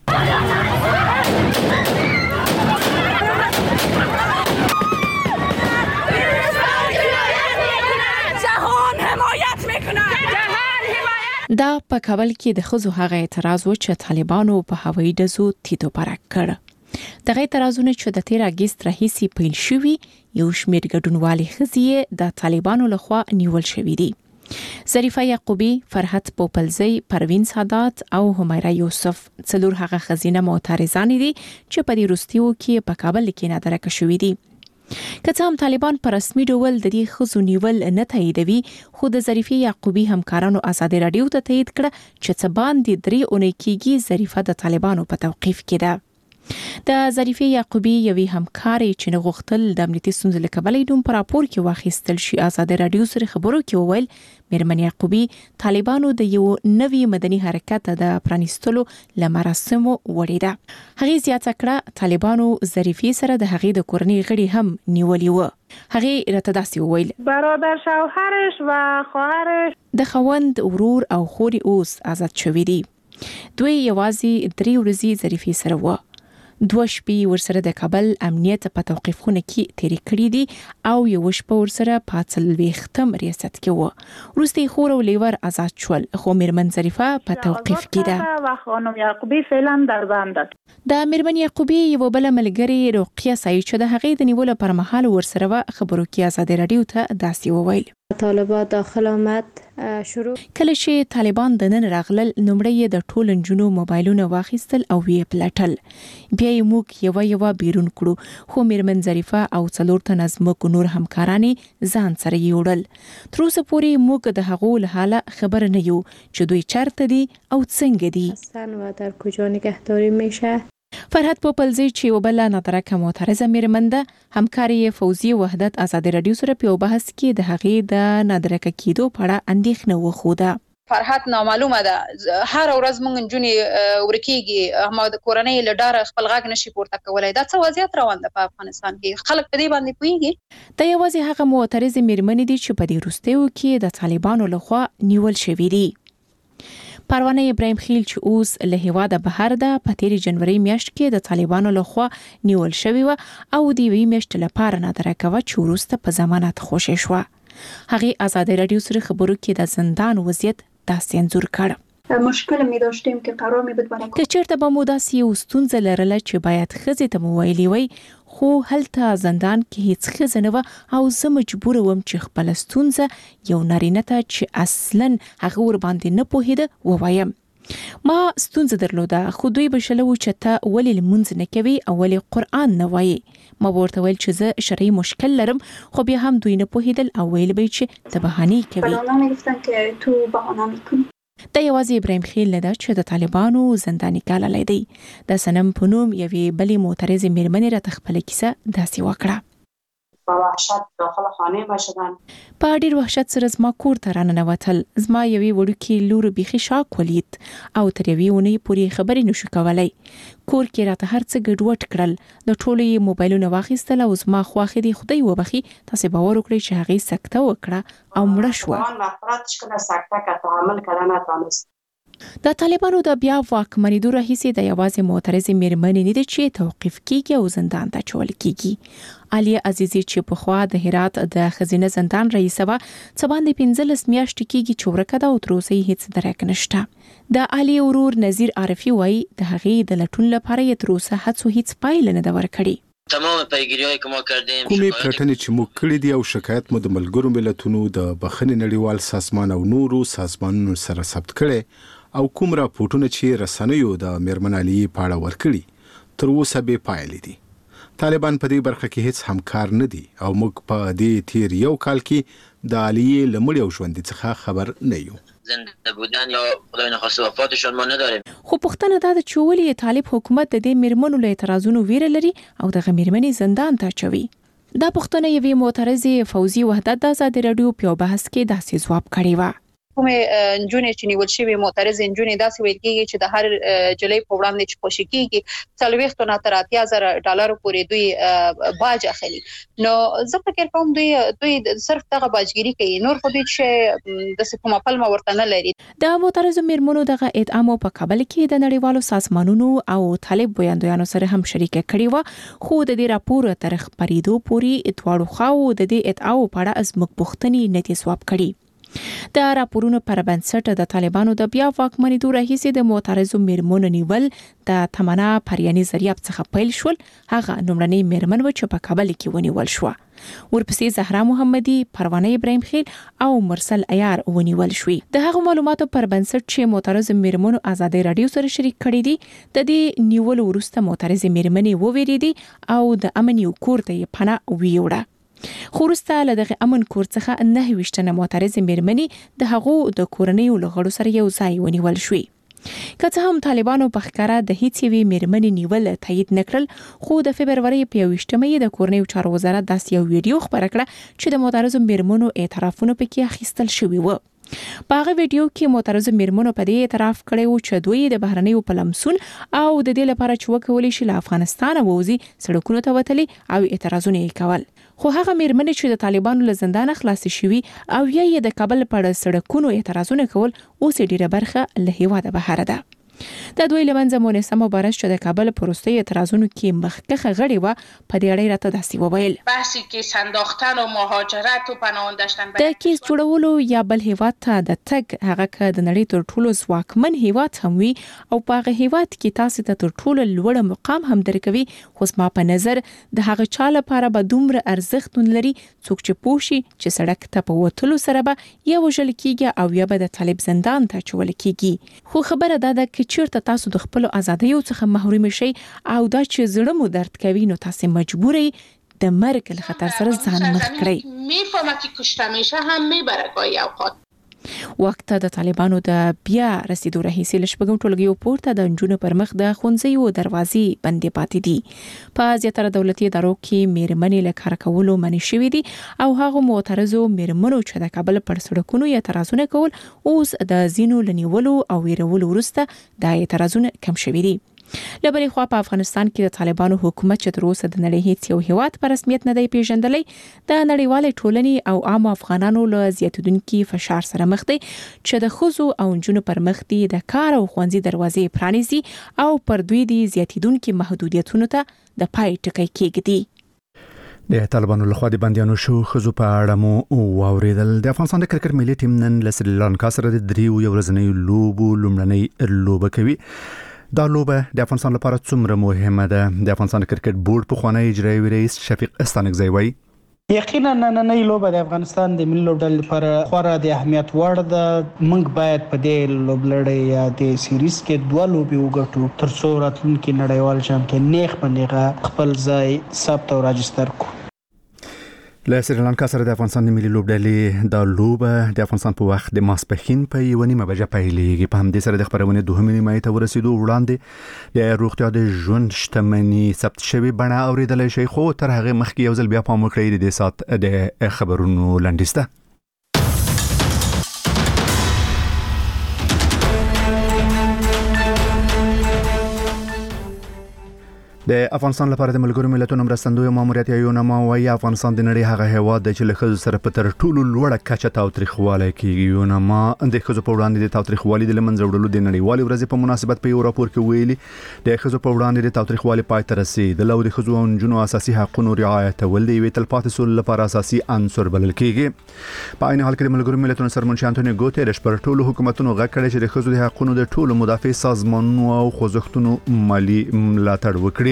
دا په کابل کې د ښځو هغه اعتراض و چې طالبانو په هوایي ډزو تیتو پرک کړ. دغه اعتراضونه چې د 13 اگست راهیسې پیل شوي، یو شمېر ګډونوالې ښځې د طالبانو لخوا نیول شوي دي. ظریفه یعقوبی، فرحت پوپلزی، پروین سادات او همیرا یوسف څلور هغه ښځینه معترضان دي چې په دې وروستیو کې په کابل کې نادرکه شوي دي. که څه هم طالبان په رسمي ډول د دې ښځو نیول نه تاییدوي، خو د ظریفه یعقوبی همکارانو ازادي رادیو ته تایید کړه چې څه باندې 3 اونۍ کېږي ظریفه د طالبانو په توقیف کې ده. د ظریفه یعقوبی یوې همکارې چې نه غوښتل د امنیتي ستونزو له کبله یې نوم په راپور کې واخیستل شي، ازادي رادیو سره خبرو کې وویل میرمن یعقوبی طالبانو د یو نوي مدني حرکت د پرانیستلو لمراسمو وړي ده. هغې زیاته کړه طالبانو ظریفه سره د هغې د کورنۍ غړي هم نیولي و. هغې راته داسې وویل برادر شوهرش و خواهرش د خوند، ورور او خوري اوس آزاد شوي دي. دوی یوازې 3 ورځې ظریفه سره و. 2 شپې ورسره د کابل امنیت په توقیف خونه کې تیرې کړې دي او یو شپه ورسره په 40 ریاست کې و. وروسته خور او لیور آزاد شول، خو میرمن ظریفه په توقیف کې ده. و خانم یعقوبی فعلا در بند است. د میرمن یعقوبی یو بل ملګری رقیه سعید چې د هغې د نیولو پر مهال ورسره خبرو کې ازادي رادیو ته داسې وویل طالبان داخل آمد شروع کله چې طالبان د نن راغلل نومړی د ټول نجونو موبایلونه واخیستل او وی پلټل، بیا یې موږ یو بیرون کړو، خو میرمن ظریفه او 4 تنه زموږ نور همکارانې ځان سره یوړل. تر اوسه پورې موږ د هغو له حاله خبر نه یو چې دوی چرته دي او څنګه دي و در کجا نگهداری میشه. فرحت پوپلزی چې وبله نادرکه معترضه میرمن ده، همکاري فوزي وحدت ازادي رادیو سره په بحث کې د هغې د نادرکه کېدو په اړه اندېښنه وښوده. فرحت نامعلومه ده، هر ورځ مونږ نجونې ورکیږي، هم د کورنۍ له ډاره خپل غږ نشي پورته کولای. دا څه وضعیت روان ده په افغانستان کې؟ خلک په دې باندې پوهیږي؟ دا یوازې هغه معترضې میرمنې دي چې په دې وروستیو کې د طالبانو لخوا نیول شوي دي. پروانه ابراهیم خیل چې اوس له هیواده بهر ده، په 13 جنوري میاشت کې د طالبانو لخوا نیول شوی و او د 2 میاشتې لپاره نادرکه و چې وروسته په ضمانت خوشی شو. هغه آزادی رادیو سره خبرو کې د زندان وضعیت داسې انځور کړ. مشکل می داشتیم که قرار می بود برای که چرته به مو داسې یو ستونزه لرله چې باید ښځې ته مو ویلي وای، خو هلته زندان کې هیڅ ښځه نه وه او زه مجبوره وم چې خپله ستونزه یو نارینه ته چې اصلاً هغه ورباندې نه پوهېده ووایم. ما ستونزه درلوده، خو دوی به شله و چې ته ولې لمونځ نه کوي او ولې قرآن نه وایې. ما ورته ویل چې زه شرعي مشکل لرم، خو بیا هم دوی نه پوهېدل او ویل به چې ته بهانې کوي. بهانه می‌گفتن که تو بهانه می‌کنی. دا یوازې ابراهیم خیل نه ده چې د طالبانو زنداني کاله دی. د سنم په نوم یوې بلې معترضې میرمنې راته خپله کیسه داسې وکړه. با وحشت داخل خانه ما شدن. په ډیر وحشت سره زما کور ته راننوتل. زما یوې وړوکې لور بیخي شاک ولید او تر یوې اونۍ پورې خبرې نشو کولی. کور کې راته هر څه ګډوډ کړل. د ټولو یې موبایلونه واخیستل او زما خواښې دې خدای وبخي، تاسې باور وکړئ چې هغې سکته وکړه او مړه شوه. د طالبانو د بیا واکمنېدو راهیسې د یوازې معترضې میرمنې نه دي چې توقیف کیږي او زندان ته اچول کیږي. عالیه عزیزي چې پخوا د هرات د ښځینه زندان رئیسه وه، څه باندې 15 میاشتې کیږي چې ورکه ده او تر اوسه یې هیڅ درک نشته. د عالیه ورور نظیر عارفي وایي د هغې د لټون لپاره یې تر اوسه هڅو هیڅ پایله نه ده ورکړې. تمام پیگیری‌هایی که ما کردیم، کومې پلټنې چې موږ کړې دي او شکایت مو د ملګرو ملتونو د بخښنې نړیوال سازمان او نورو سازمانونو سره ثبت کړي او کوم راپورټونه چې رسنیو د میرمن عالیه په اړه ورکړي تر اوسه بې پایلې دي. طالبان په دې برخه کې هیڅ همکار نه دي او موږ په دې تیر یو کال کې د عالیه له مړي او ژوندي څخه خبر نه یو. زنده بودن یا خدای نخواسته وفاتشون ما نداریم. خو پوښتنه دا ده چې ولې طالب حکومت د دې میرمنو له اعتراضونو ویره لري او دغه میرمنې زندان ته اچوي. دا پوښتنه یوې معترضې فوزي وحدت د آزادي رادیو په بحث کې داسې ځواب کړی و. کومې نجونې چې نیول شوې معترضې نجونې داسې ویل کېږي چې د هر جلۍ په وړاندې چې خوشي کېږي 40 نه تر 80,000 ډالر پورې دوی باج اخلي. نو زه فکر کوم دوی صرف دغه باجګيري کوي، نور خو دوی چې د کومه پلمه ورته نه لري. د معترضو میرمنو دغه ادعا په کابل کې د نړیوالو سازمانونو او طالب ویاندویانو سره هم شریکه کړې و، خو د دې راپور تر خبرېدو پورې دواړو خواو د دې ادعاو په اړه ازمک پوښتنې نه دي ځواب کړي. د راپورونو پر بنسټ د طالبانو د بیا واکمنېدو راهیسې د معترضو میرمنو نیول د تمنا پریاني ذریعہ څخه پیل شول. هغه لومړنۍ میرمن و چې په کابل کې ونیول شو. ورپسې زهرا محمدي، پروانه ابراهیم خیل او مرسل عیار ونیول شوې. د هغو معلوماتو پر بنسټ چې معترضو میرمنو آزادي رادیو سره شریک کړي دي، د دې نیول وروسته معترضې میرمنې وویریدي او د امن یو کور ته یې پناه ویوړه. خو وروسته له دغه امن کور څخه 9 معترضې میرمنې د هغو د کورنیو له غړو سره یو ځای ونیول شوې. که څه هم طالبانو په ښکاره د هیڅ یوې میرمنې نیول تایید نکړل، خو د فبرورۍ په 21 د کورنیو چارو وزارت داسې یو ویډیو خپره کړه چې د معترضو میرمنو اعترافونه پکې اخیستل شوي و. په هغه ویډیو کې معترضو میرمنو په دې اعتراف کړی و چې دوی د بهرنیو په لمسون او د دې لپاره چې وکولی شي له افغانستانه ووځي سړکونو ته وتلي او اعتراضونه یې کول. خو هغه میرمنې چې د طالبانو له زندانه خلاصې شوي او یا د کابل په سړکونو اعتراضونه کول، اوس ډیره برخه له هیواده بهر ده. د دوی لمنځه مونسه مبارز چې د کابل په وروستي اعتراضونو کې مخکخه غړې و، په دې اړه راته داسې وویل: بحثی که سنداختن و مهاجرت و پناه داشتن د کیس جوړولو یا بل هیواد ته د تګ، هغه که د نړۍ تر ټولو ځواکمن هیواد هم وي او په هغه هیواد کې تاسو ته تر ټولو لوړ مقام هم درکوي، خو زما په نظر د هغه چا لپاره به دومره ارزښت نه لري څوک چې پوه شي چې سړک ته په وتلو سره به یا وژل کیږي او یا به د طالب زندان ته اچول کیږي. خو خبره دا ده که چیرته تاسو د خپل ازادیو څخه محروم شئ او دا چې زړه مو درد کوي، نو تاسو مجبور یې د مرګ له خطر سره ځان مخ کړئ. میفهمه که کشته میشه هم میبره گاهی اوقات. وخت د طالبانو د بیا رسیدو راهیسې له شپږم ټولګیو پورته د نجونو پر مخ د ښوونځیو دروازې بندې پاتې دي. په زیاتره دولتي ادارو کې میرمنې له کار کولو منع شوې دي او هغو معترضو میرمنو چې د کابل پر سړکونو اعتراضونه کول، اوس د ځینو له نیولو او ویرولو وروسته د اعتراضونه کم شوي دي. له بلې خوا په افغانستان کې د طالبانو حکومت چې تر اوسه د نړۍ هیڅ یو هیواد په رسمیت نه دی پیژندلی، د نړیوالې ټولنې او عام افغانانو له زیاتېدونکي فشار سره مخ دی چې د ښځو او نجونو پر مخ دی د کار او ښوونځي دروازې پرانیزي او پر دوی دی زیاتېدونکي محدودیتونو ته د پای ټکی کېږدي. د طالبانو لخوا د بندیانو شو خزو په اړه مو واوریدل. د افغانستان د کرکټ ملي ټیم نن له سریلانکا سره د دریو ورځنیو لوبو لومړنۍ لوبه کوي. دا لوبه د افغانستان لپاره څومره مهمه ده؟ د افغانستان کرکټ بورډ پخوانی اجرایي رئیس شفیق استانکزی وایي یقینا نننۍ لوبه د افغانستان د ملي لوبډلې لپاره خورا د اهمیت وړ ده. موږ باید په دې لوبلړۍ یا د سیریز کې دوه لوبې وګټو ترڅو راتلونکي نړیوال جام کې نیغ په نیغه خپل ځای ثبت او راجستر کړو. له سریلانکا سره د افغانستان د ملي لوبډلې دا لوبه د افغانستان په وخت د ماسپښین په 1:30 بجې پیلېږي. په همدې سره د خبرونې 2 نیمه ته ورسېدو وړاندې د روغتیا د ژوند شتمنۍ ثبت شوی بڼه اوریدلای شي، خو تر هغه مخکې یو ځل بیا پام وکړئ د سات د خبرونو لنډیسته. د افغانستان لپاره د ملګرو ملتونو مرستندوی ماموریت یونما وايي افغانستان د نړۍ هغه هیواد دی چې له ښځو سره په تر ټولو لوړه کچه تاوتریخوالی کوي. یونما د ښځو په وړاندې د تاوتریخوالي د له منځه وړلو د نړیوالې ورځې په مناسبت په یو راپور کې ویلي د ښځو په وړاندې د تاوتریخوالي پای ته رسېدل او د ښځو او نجونو اساسي حقونو رعایتول د یوې تلپاتې سولې لپاره اساسي عنصر بلل کېږي. په عین حال کې د ملګرو ملتونو سرمنشي انټونیو ګوتریش پر ټولو حکومتونو غږ کړی چې د ښځو د حقونو د ټولو مدافع سازمانونو او خوځښتونو مالي ملاتړ وکړي.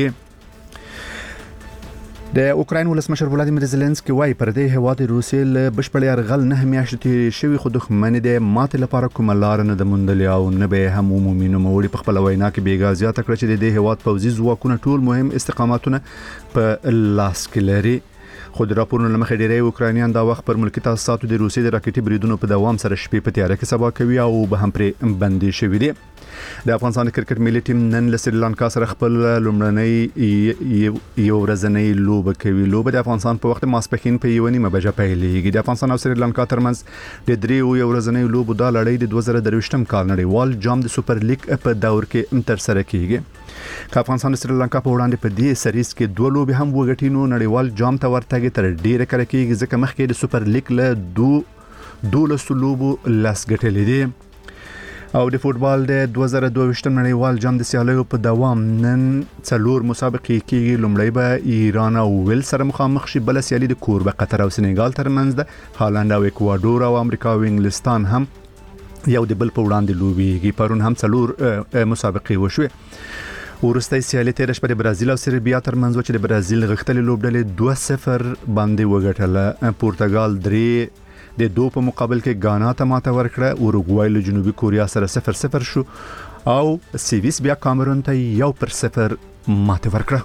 د اوکراین ولسمشر ولادیمیر زيلنسکي وايي پر دې هیواد روسیې له بشپړ یرغل 9 میاشتې شوی خو دښمن د ماته لپاره کومه لار نه د موندلې او نه به هم عمومي نوموړي په خپل وینا کې بیګا زیاته کړ چې د دې هیواد پوځي ځواکونه ټول مهم استقاماتونه په لاس کې لري. خو د راپورونو لمخې ډیری اوکراینیان دا وخت پر ملکی تاسیساتو د روسیې د راکټي بریدونو په دوام سره شپې په تیاره کې سبا کوي او به هم پرې بندي شوی دي. د افغانستان کرکټ ملي ټیم نن له سریلانکا سره خپل لومړنۍ یو ورځنۍ لوبه کوي. لوبه د افغانستان په وخت ماسپښین په 1:30 بجې پیلېږي. د افغانستان او سریلانکا ترمنځ د دریو یو ورځنۍ لوبو دا لړۍ د 2023م کال نړیوال جام د سوپر لیګ په دور کې تر سره کیږي. که افغانستان د سریلانکا په وړاندې په دې سریز کې دوه لوبې هم وګټي نو نړیوال جام ته ورتګ تر ډیره کړه کېږي ځکه مخکې د سوپر لیګ له 12 لوبو لاس ګټلې دي. او د فوتبال د 2022م نړیوال جام د سیالیو په دوام نن 4 مسابقې کېږي. لومړی به ایران او ویل سره مخامخ شي، بل سیالي د کوربه قطر او سنغال ترمنځ ده. هالند او اکوادور او امریکا او انګلستان هم یو د بل په وړاندې لوبېږي. پرون هم 4 مسابقې وشوې. ورسته سیالي تیر شپه د برازیل او سربیا ترمنځ و چې د برازیل غښتلې لوبډلې 2-0 باندې وګټله. پرتګال 3 د 2 په مقابل کې غانا ته ماته ورکړه. اوروګوای له جنوبي کوریا سره 0-0 شو او سیویس بیا کامرون ته 1-0 ماته ورکړه.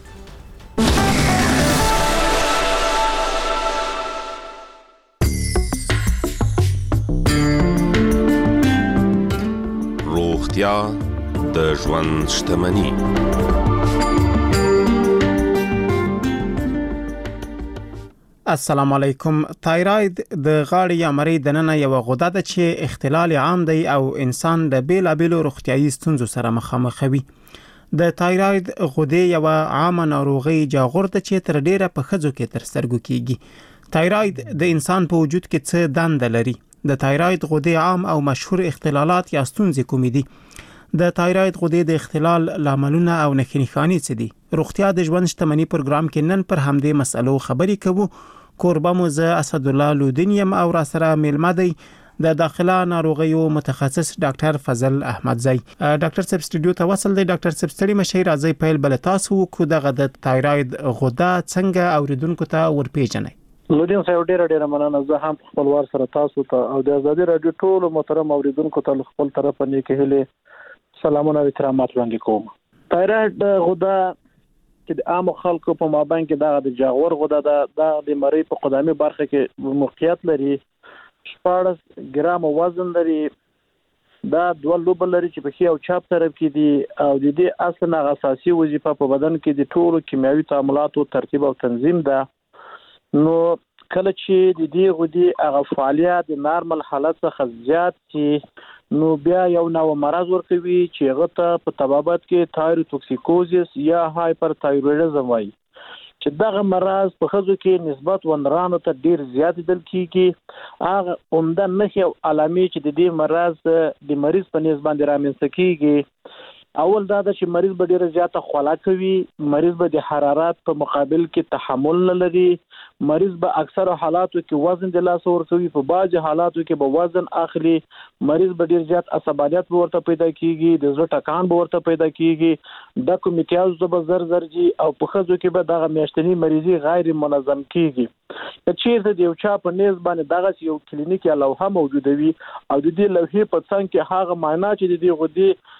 روغتیا د ژوند شتمني. السلام علیکم. تایراید د غاړې یا مرۍ دننه یو غده ده چې اختلال عام دی او انسان د بیلابیلو روغتیايي ستونزو سره مخامخ وي. د تایراید غدې یو عامه ناروغي جاغور ده چې تر ډیره په ښځو کې تر سترګو کیږي. تایراید د انسان په وجود کې څه دنده لري؟ د تایراید غدې عام او مشهور اختلالات یا ستونزې کومې دي؟ د تایراید غدې د اختلال لاملونه او نښې څه دي؟ روغتیا د ژوند شتمنۍ پروګرام کې نن پر همدې مسلو خبرې کوو. کوربه مو زه اسدالله لودینیم او را سره میلمه دی د داخله ناروغیو متخصص ډاکټر فضل احمدزی. ډاکټر صاحب سټوډیو ته وصل دی. ډاکټر صاحب ستړي مشي راځي پیل بل تاسو کو دغه د تایراید غده څنګه اوریدونکو ته ورپېژنئ. لودین صاحب ډیره مننه. زه هم خپل وار سره تاسو ته او د آزادي رادیو ټول محترم اوریدونکو ته خپل طرفه نیکه هله سلامونه او احترامات وړاندې کوم. تایراید غده چې د عام خلکو په مابین کې د جاغور غده ده، د مری په قدامي برخه کې موقعیت لري. 14 ګرام وزن لري. دا 2 لوبه لري چې په خي او چاپ طرف کې دي او د دې اصل نه اساسي وظیفه په بدن کې د ټولو کیمیاوي تعاملاتو ترتیب او تنظیم ده. نو کله چې د دې غدي هغه فعالیت د نارمل حالت څخه زیات شي نو بیا یو نو مرض ورکوي چې هغه ته په طبابت کې تایروتوکسیکوزیس یا هایپر تایرویډزم وایي، چې دغه مرض په ښځو کې نسبت وندرانو ته ډیر زیات دل کیږي. هغه عمده نښې او علامې چې د دې مرض د مریض په نسبت باندې رامنځته کیږي اول دا چې مریض به ډیره زیاته خوله کوي، مریض به د حرارت په مقابل کې تحمل نه لري، مریض به اکثر حالاتو کې وزن د لاس ورکوي، په بعض حالاتو کې به وزن اخلي، مریض به ډیر زیات عصبانیت ورته پیدا کیږي، د زړه ټکان به ورته پیدا کیږي، د کومیتیاز به زر جي او په خزو کې به دغه میاشتنی مریضي غیر منظم کیږي. چیرته د یو چا په نسبت باندې دغه یو کلینیک یا لوحه موجوده وي او د دې لوحې په څنګ کې هغه معنا چې د دې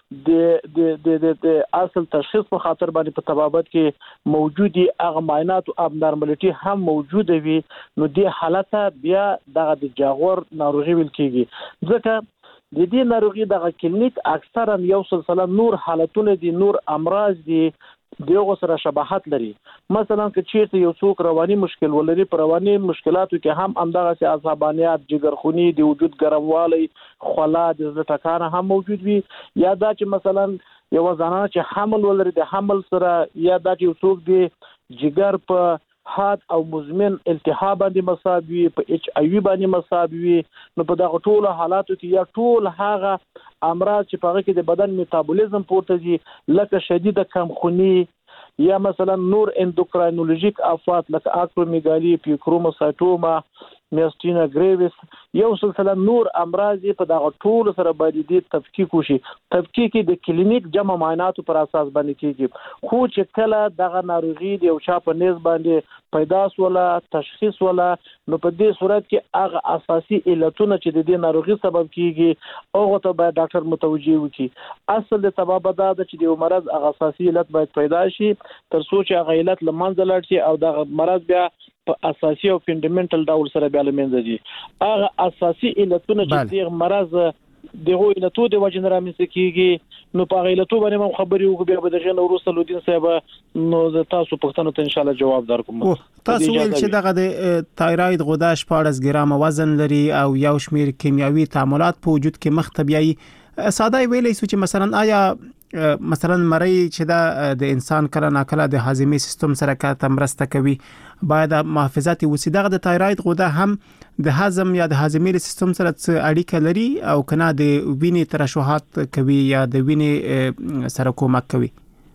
غدې د اصل تشخیص په خاطر باندې په طبابت کې موجودي هغه معاینات او ابنارمالټي هم موجوده وي، نو دې حالت بیا دغه د جاغور ناروغي ویل کیږي. ځکه د دې ناروغي دغه کلینیک اکثرا یو سلسله نور حالتونه دي، نور امراض دي دغه سره شباهت لري. مثلا که چیرته یو څوک رواني مشکل ولري، پر رواني مشکلاتو کې هم همدغه عصبانیت، جګرخونی، د وجود ګرموالی، خوله، د زړه ټکان هم موجود وي. یا دا چې مثلا یو زنانه چې حمل ولري، د حمل سره یا دا چې یو څوک د جګر په حاد او مزمن التهاب باندې مصاب وي، په ایچ ای وی باندې مصاب وي، نو په دغه ټولو حالاتو کې یا ټول هغه امراض چې په هغه کې د بدن میتابولیزم پورته دي لکه شدید کمخونی یا مثلا نور اندوکراینولوژیک آفات لکه اکرومیګالی، پیکروموسایټوما، میاستینا گریویس، یو سلسله نور امراض په دغه ټول سره باندې د تفکیک وشي. تفکیک د کلینیک جمع معایناتو پر اساس باندې کیږي. خو چې کله دغه ناروغي د یو چا په نسبت باندې پیدا ولا تشخیص ولا، نو په دې صورت کې هغه اساسي علتونه چې د دې ناروغي سبب کیږي هغه ته باید ډاکټر متوجي وکړي. اصل د طبابت دا چې د مرض هغه اساسي علت باید پیدا شي تر څو چې هغه علت لمنځه لاړ شي او دغه مرض بیا په اساسي او فندامنټل ډول سره بیا لمنځه دي. هغه اساسي علتونه چې د مرض دغه علتو د وجه نه رامنځته کیږي، نو په علتو باندې هم خبرې وکړو، بیا به د جن ورسره لودین صاحب نو تاسو پښتنو ته ان شاء الله جواب درکوم. تاسو ویل چې دغه د تایراید غده 14 ګرام وزن لري او یو شمیر کیمیاوي تعاملات په وجود کې مختبیایي. ساده ویلې چې مثلا آیا مثلا مری چې د انسان کله ناکله د هاضمې سیستم سره کار مرسته کوي، باید محافظاتي وسی دغه د تایراید غده هم د هضم یا د هاضمې سیستم سره اړیکه لري او کنه د وینې ترشحات کوي یا د وینې سره کومک کوي.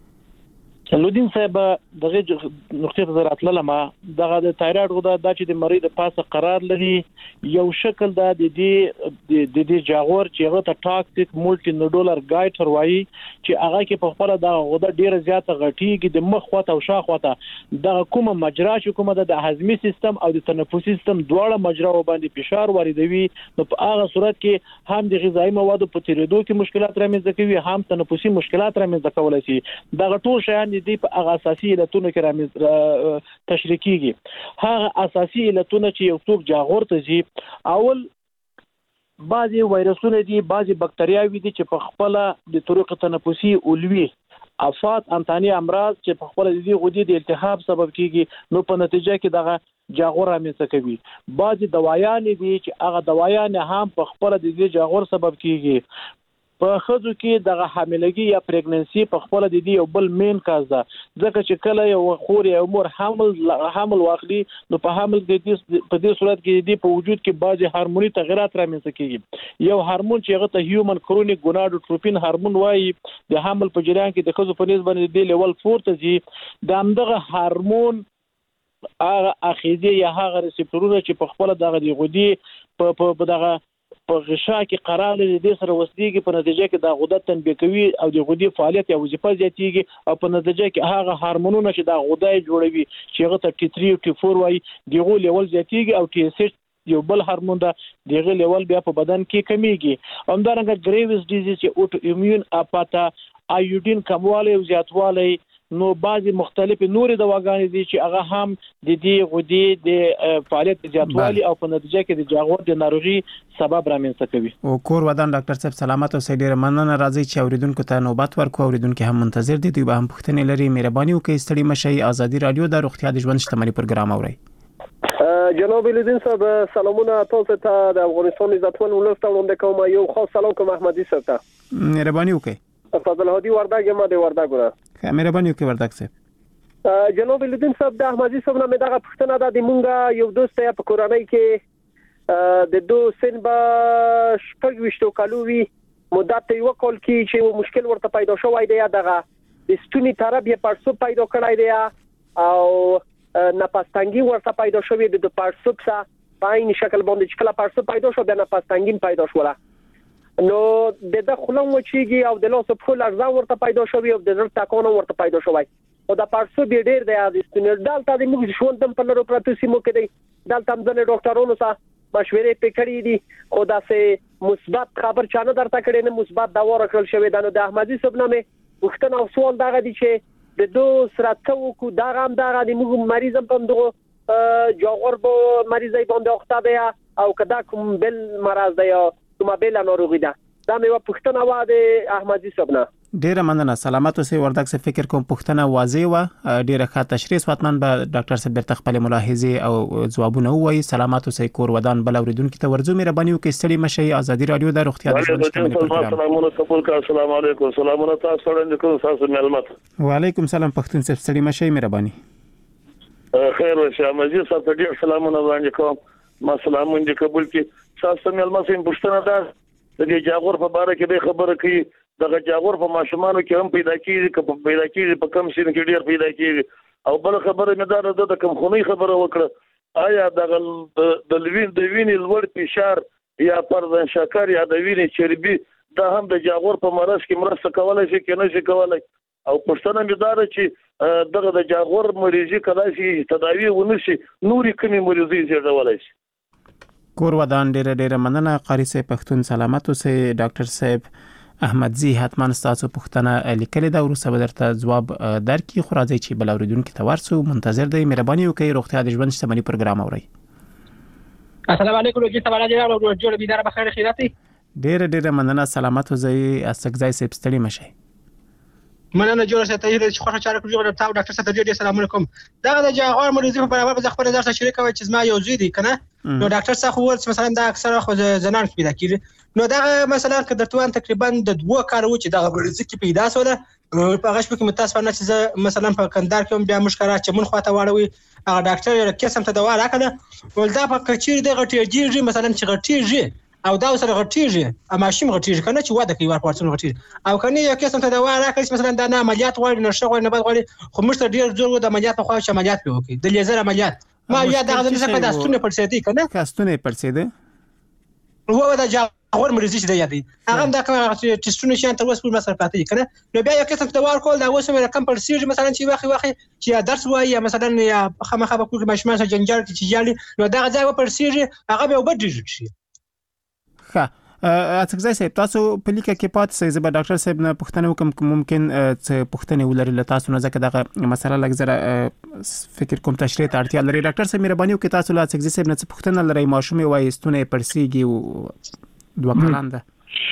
لودین صاحب دغه نقطې ته راتلل، ما دغه د تایراید غده د چې د مریض د پاسه قرار لري یو شکل د دې جاغور چې هغه ته ټاکسیک مولټي نوډولر ګایټر وایي چې هغه کې په خپل د غده ډیره زیاته غټیږي د مخ خواته او شاخواته د کومه مجرا چې کومه د هضمي سیستم او د تنفسي سیستم دواړه مجرا باندې فشار واردوي، نو په هغه صورت کې هم د غذایی موادو په تیریدو کې مشکلات رامنځته کوي، هم تنفسي مشکلات رامنځته کولای شي. دغه ټول شیان دي په هغه اساسي علتونو کې تشریح کیږي. هغه اساسي علتونه چې یو څوک جاغور ته ځي، اول بعضي وایرسونه دي، بعضي بکټریاوي دي چې په خپل د طرق تنفسي اولوي افات انتاني امراض چې په خپل د غدې د التهاب سبب کیږي، نو په نتیجه کې دغه جاغور رامنځته کوي. بعضي دوايان دي چې هغه دوايان هم په خپل د جاغور سبب کیږي. په خځو کې دغه حاملګي یا پریګننسي په خپل د دې یو بل مین کاز ده، ځکه چې کله یو خور یا مور حمل واخلي، نو په حمل د دې په دې صورت کې د په وجود کې بعضي هورموني تغیرات رامنځته کیږي. یو هورمون چې هغه ته هیومن کرونیک ګوناډوټروپین هورمون وایي، د حمل په جریان کې د خځو په نسبت باندې د لیول 4 ته ځي. د همدغه هورمون هغه اخیزه یا هغه ریسپټورونه چې په خپل دغه د غدې په دغه په غشا کې قرار لري، د سره وسلېږي، په نتیجه کې د غده تنبیه کوي او د غدې فعالیت یا وظیفه زیاتېږي، او په نتیجه کې هغه هورمونونه چې د غده جوړوي چې هغه ته T3 او T4 وایي، دغه لیول زیاتېږي، او TSH یو بل هورمون ده، دغه لیول بیا په بدن کې کمیږي. همدارنګه ګریویس ډیزیز چې اوټو ایمیون اپاتا، ایوډین کموالی او زیاتوالی، نو بعضی مختلفې نورې دواګانې دي چې هغه هم د دې غدې د فعالیت زیاتوالی او په نتیجه کې د جاغور د ناروغي سبب رامنځته کوي. او کور ودان ډاکټر صاحب سلامت اوسئ. ډیره مننه، راځي چې اوریدونکو ته نوبت ورکړو. اوریدونکو هم منتظر دي، دوی به هم پوښتنې لري. مهرباني وکړئ ستړي مشئ. ازادي رادیو د روغتیا د ژوند شتمنۍ پروګرام اورئ. جناب لودین صاحب سلامونه تاسو ته د افغانستان عزتمن ولس ته وړاندې کوم. یو خاص سلام کوم احمدي صاحب ته. مهرباني وکړئ. فضل هادي وردګ ما دی وردګونه. مهرباني وکړئ وردګ صاحب. جناب لودین صاحب د احمدي صاحب نه دغه پښتنه ده، د مونږه یو دوست په کورنۍ کې د دو سن با شپږ وشتو کالو وی مدت یو کال کې چې مشکل ورته پیدا شوی دی دغه د ستوني طرف یې پړسوب پیدا کړی دی او نفستنګي ورته پیدا شوی دی د پړسوب سره په عین شکل باندې چې کله پړسوب پیدا شو د نفستنګي پیدا شوله نو د خلم وچیږي او د لاس په لړزه ورته پیدا شوی او د زړه ټکان ورته پیدا شوی او د پړسوب ډیر دی د ستوني دالته د موږ ژوند په لرو پروت سیمو کې دی دالته هم د ډاکټرونو سره مشورې پکړې دي خو دا سه مثبت خبر چانه درته کړي نه مثبت دوا راکړل شوی دا نو د احمدي صاحب نامه وختونه او سوال دغه دي چې د دو سره څو کو دا هم دغه د موږ مریض په دغه جاغور بو مریضای باندې اخته دی او کدا کوم بل مرض دی کومه بل ناروغي ده دا مې وختونه و د احمدي صاحب نه ډیره مننه سلامات اوسئ وردګ څخه فکر کوم پښتنه واضح و ډیره ښه تشریح واتمن به ډاکټر صاحب بیرته خپل ملاحظه او ځوابونه وایي سلامات اوسئ کور ودان بل اوریدونکو ته ورزو مهرباني وکړئ ستړي مشي ازادي رادیو د روغتیا د سلامونه قبول کا السلام علیکم سلامونه تاسو وړاندې کوم تاسو معلومات وعلیکم سلام پښتون صاحب ستړي مشي مهرباني خیر وشه مزید تاسو ډیر سلامونه وړاندې کوم ما سلامونه قبول کی تاسو معلومات پښتنه ده د جاغور په اړه کې خبره کوي دغه جاغور په ماشومانو کې هم پیدا کیږي په کم سن کې ډیر پیدا کیږي او بل خبره مې دا د کم خونی خبره وکړه آیا دغه د وینې لوړ فشار یا پردن شکر یا د وینې چربي دا هم د جاغور په مرض کې مرسته کولای شي کې نه شي کولای او پښتنه مې دا چې دغه د جاغور مریضي کله شي تداوی ونشي نوري کمی مریضي زیاتولای شي کور ودان ډیره مننه قاری صاحب پښتون سلامت اوسئ ډاکټر صاحب احمد زی حتمان تاسو پښتنه لیکل دا ورسره بدرته جواب درکې خو راځي چې بل اوریدونکو ته ورسو منتظر دی مهرباني وکړئ روغتیا د ژوند شتمنۍ پروګرام اورئ السلام علیکم لوګي تبارک الله او جوړ بيدار بخیر خیراتي ډیره مننه سلامت اوسئ اسګزای صاحب ستړي مشي مننه جوړ ساتي چې خوشاله چاره کوي ډاکټر ډاکټر صاحب ډیر سلام علیکم دا د جاغور مریضي په برابر د خبره درته شریک کوي چې ما یو زوی دی کنه نو ډاکټر صاحب ول مثلا دا اکثره خو زنان پیدا کیږي نو دا مثلا که درتوان تقریبا د 2 کال و چې دا مریضي کې پیدا سوله په غش کې متاسفانه چې مثلا په کندهار کې بیا مشکره چې مون خواته واړوي هغه ډاکټر یې قسم ته دوا راکړه ول دا په کچیر د غټیږي مثلا چې غټیږي او دا سره غټیږي ماشوم غټیږي کنه چې واده کوي ورپورتون غټیږي او کنه یو قسم ته دوا راکړي مثلا دا نه عملیات غواړي نشه غواړي نه بد غواړي خو موږ ته ډیر زور د عملیات خو چې عملیات به وکړي د لیزر عملیات ما یا دا د څه په داستونه پرسېدي کنه کاستونه پرسېده وو دا جاغور مریضي چې دی یادي هغه دا کوم ټیسټونه چې تر اوسه په مصر پاتې کنه نو بیا یو قسم ته ور کول دا اوسه مې کم پرسېږي مثلا چې واخی چې درس وایي مثلا یا خامخا به کوم ماشومان سره جنجال چې جالي نو دا ځای و پرسېږي هغه به وبډږي شي ښه اڅګزای صاحب تاسو په لیکه کې پات سي زبر ډاکټر صاحب نه پښتنه وکم ممکن څه پښتنه ولري له تاسو نه ځکه دغه مسله لګزره فکر کوم تشریح ته اړتیا لري ډاکټر صاحب مهرباني وکړئ تاسو له اڅګزای صاحب نه څه پښتنه لري ماشومه وایستونه پرسیږي او دوه کلانده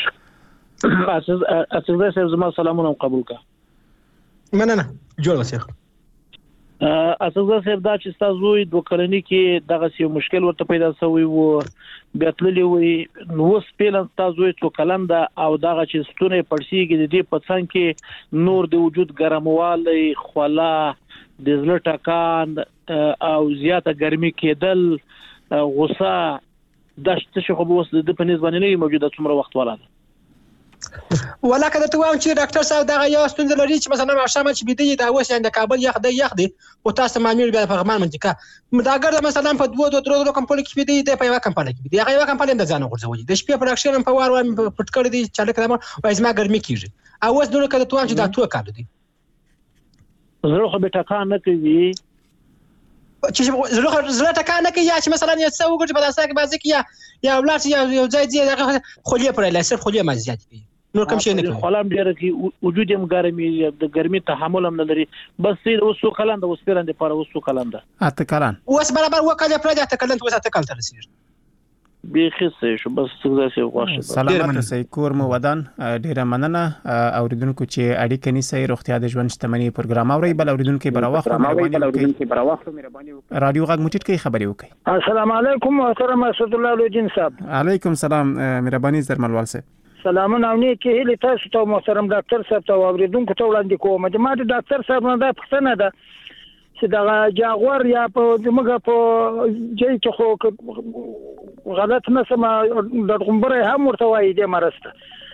اڅګزای صاحب زما سلامونه قبول کا مننه جوړ وسه اڅګزای صاحب دا چې تاسو دوه کلنی کې دغه سی مشکل ورته پیدا شوی وو بیا تللی وي نو سپیلن تاسو څو کلم دا او دغه چې ستونه پړسیږي د دې په څنګ کې نور د وجود ګرموالی خولا د زړه ټکان او زیاته ګرمي کېدل غوسه د څه خو بوس د په نسبت نه موجوده څومره وخت ولاده ولکه ته وایم چې ډاکټر صاحب دا یو ستونزه لري چې مثلا ماشام چې بيدی دا اوس د کابل یخ دی او تاسو معامل بیا په غمان منځکا دا ګر مثلا په 2 کمپنی کې بيدی د په یو کمپنی کې بيدی هغه یو کمپنی د ځان غورځوي د شپې پروډکشن په وار وای پټ کړی دی چې لکه ما وایي ما ګرمي کیږي او اوس دغه کده ته چې دا تو کار دی زړه خو به ټکان نه کوي چې زړه ټکان نه کوي یا چې مثلا یو څه وګوري په داسه کې بازي کې یا ولات یا ځای دی خولې پر لاسه خولې مزيات دي نور کوم شي نه کوي خلام ډیر کې وجود هم ګرمي د ګرمي تحمل هم نه لري بس اوسو کلند اوس پیرند پر اوسو کلند اته کلان اوس برابر وکړه پر اته کلند اوس اته کلند رسیر بیخي شو بس څنګه شي غواړم سلامات سي کور مو ودان ډیره مننه اوریدونکو چې اړیکه نیسي روغتیا د ژوند شتمنۍ پروګرام اوري بل اوریدونکو براوخت مهرباني رادیو غږ مټټ کې خبري وکي السلام علیکم محترم اسد الله لوجین صاحب علیکم سلام مهرباني زرملوال صاحب سلامونه او نیکه هلي تاسو ته محترم ډاکټر صاحب ته اوریدونکو ته وړاندې کوم چې ما د ډاکټر صاحب نه دا پښتنه ده چې دا جاغور یا په دماغه په جای کې خو غلط نه سم د غومبره هم ورته وایي د مرسته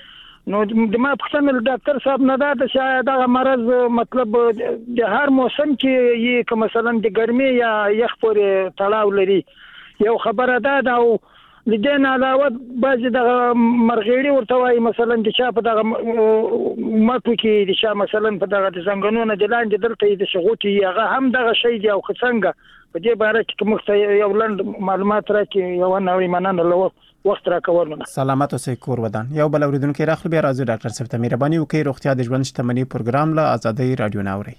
نو د ما پښتنه ډاکټر صاحب نه دا شاید دا مرض مطلب د هر موسم کې یي که مثلا د ګرمي یا یخ پورې تړاو لري یو خبره ده او د دې نه علاوه بعضې د مرغېړي ورته وایي مثلا د چا په دغه مټو کې د چا مثلا په دغه د زنګنونه د لاندې دلته د شغوتي هغه هم دغه شی دی او څنګه په دې باره کې موږ یو لنډ معلومات راکړي یو نوې مننه له وخت راکولونه سلامت اوسئ کور ودان یو بل اوریدونکو راخلو بیا راځو ډاکټر صاحب ته مهرباني وکړئ روغتیا د ژوند شتمنۍ پروګرام له آزادۍ رادیو نه اورئ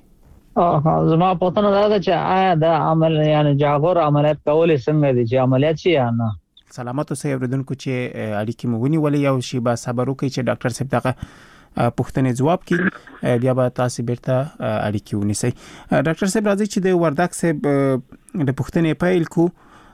زما پوښتنه دا ده چې آیا د عمل یعنی جاغور عملیات کولې څنګه دي چې عملیات شي یا نه سلامت اوسئ اوریدونکو چې اړیکې مو ونیولې یو شی به صبر وکړئ چې ډاکټر صاحب دغه پوښتنې جواب کړي بیا به تاسو بیرته اړیکې ونیسئ ډاکټر صاحب راځي چې د وردګ صاحب د پوښتنې پیل کو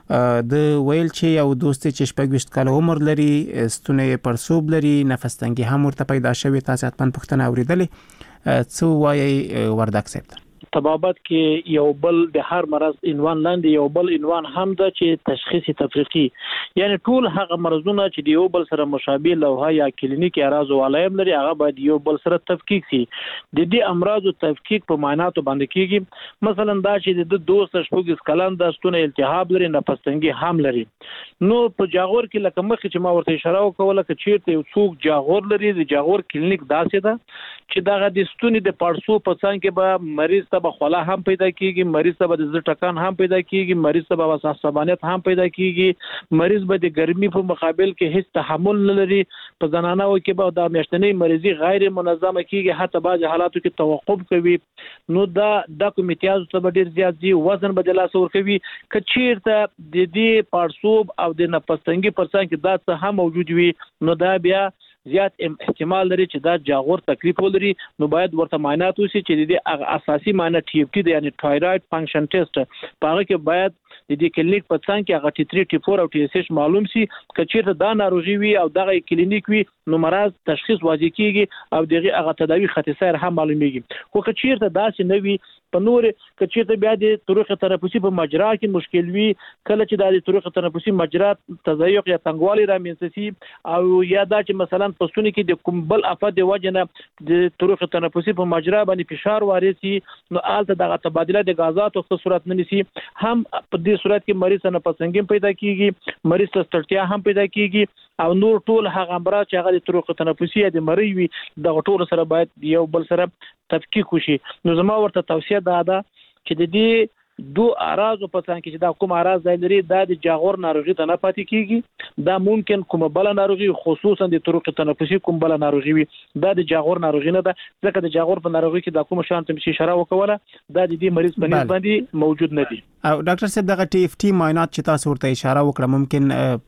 د ویل چې یو دوست چې 26 کال عمر لري ستونی پړسوب لري نفس تنګي هم ورته پیدا شوی تاسو حتمن پوښتنه اوریدلې څو وایي وردګ صاحب طبابت کې یو بل د هر مرض عنوان لاندې یو بل عنوان هم ده چې تشخیص تفریقي یعنی ټول هغه مرزونه چې د یو بل سره مشابه لوحه یا کلینیکي اعراض او علائم لري هغه باید یو بل سره تفکیک شي د دې امراضو تفکیک په معناتو باندې کیږي مثلا دا چې د دوست شپږ کلن د ستوني التهاب لري نفس تنګي هم لري نو په جاغور کې لکه مخکې چې ما ورته اشاره وکوله چې چیرته یو څوک جاغور لري د جاغور کلینیک داسې ده چې دغه د ستوني د پړسو په څنګ کې به مریض ته به خوله هم پیدا کیږي مریض ته به د زړه ټکان هم پیدا کیږي مریض ته به عصبانیت هم پیدا کیږي مریض به د ګرمي په مقابل کې هیڅ تحمل نه لري په زنانو کې به د میاشتنۍ مریضي غیر منظمه کیږي حتی بعض حالاتو کې توقف کوي نو دا کوم امتیاز ته به ډیر زیات دي وزن به د لاس ور کوي کچیرته د دې پړسوب او د نفس تنګي پر څنګ کې دا څه هم موجود وي نو دا بیا زیات احتمال لري چې دا جاغور تکلیف ولري نو باید ورته معاینات وشي چې د اساسي معاینه TFT دی یعنی تایروید فنکشن ټیسټ په هغه کې باید د دې کلینیک په څنګ کې هغه T3 T4 او TSH معلوم شي کچیرته دا ناروغي وي او دغه کلینیک وي نو مرض تشخیص واضح کیږي او دغه هغه تداوی خط سیر هم معلومیږي خو کچیرته داسې نه وي په نور کچیرته بیا د طرق تنفسي په مجرا کې مشکل وي کله چې د طرق تنفسي مجرا تضيق یا تنګوالي رامنځته شي او یا دا چې مثلا پښتون کې د کوم بل افات د وجنه د طرق تنفسي په مجرا باندې فشار وارد شي نو آلته دغه تبادله د غازاتو په صورت نه نشي هم په دې صورت کې مریض نه پسنګم پیدا کیږي مریض ته ستړیا هم پیدا کیږي او نور ټول هغه امراض چې هغه د طرق تنفسي د مری وي د ټول سره باید یو بل سره تفکیک وشي نو زما ورته توصیه ده چې د دې دو اعراض په څنګ کې چې دا کوم اعراض لري دا د جاغور ناروغي ته نه پاتې کیږي دا ممکن کوم بل ناروغي خصوصا د طرق تنفسي کوم بل ناروغي وي دا د جاغور ناروغي نه ده ځکه د جاغور په ناروغي کې دا کوم شان ته اشاره وکوله دا د دې مریض په نسبت باندې موجود نه دي او ډاکټر صاحب دغه TFT معاینات چې تاسو ورته اشاره وکړه ممکن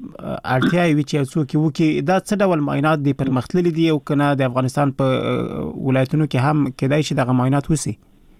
اړتیا وي چې څوک وکي دا څه ډول معاینات دي پرمختللي دي او کنه د افغانستان په ولایتونو کې هم کېدای شي دغه معاینات وسی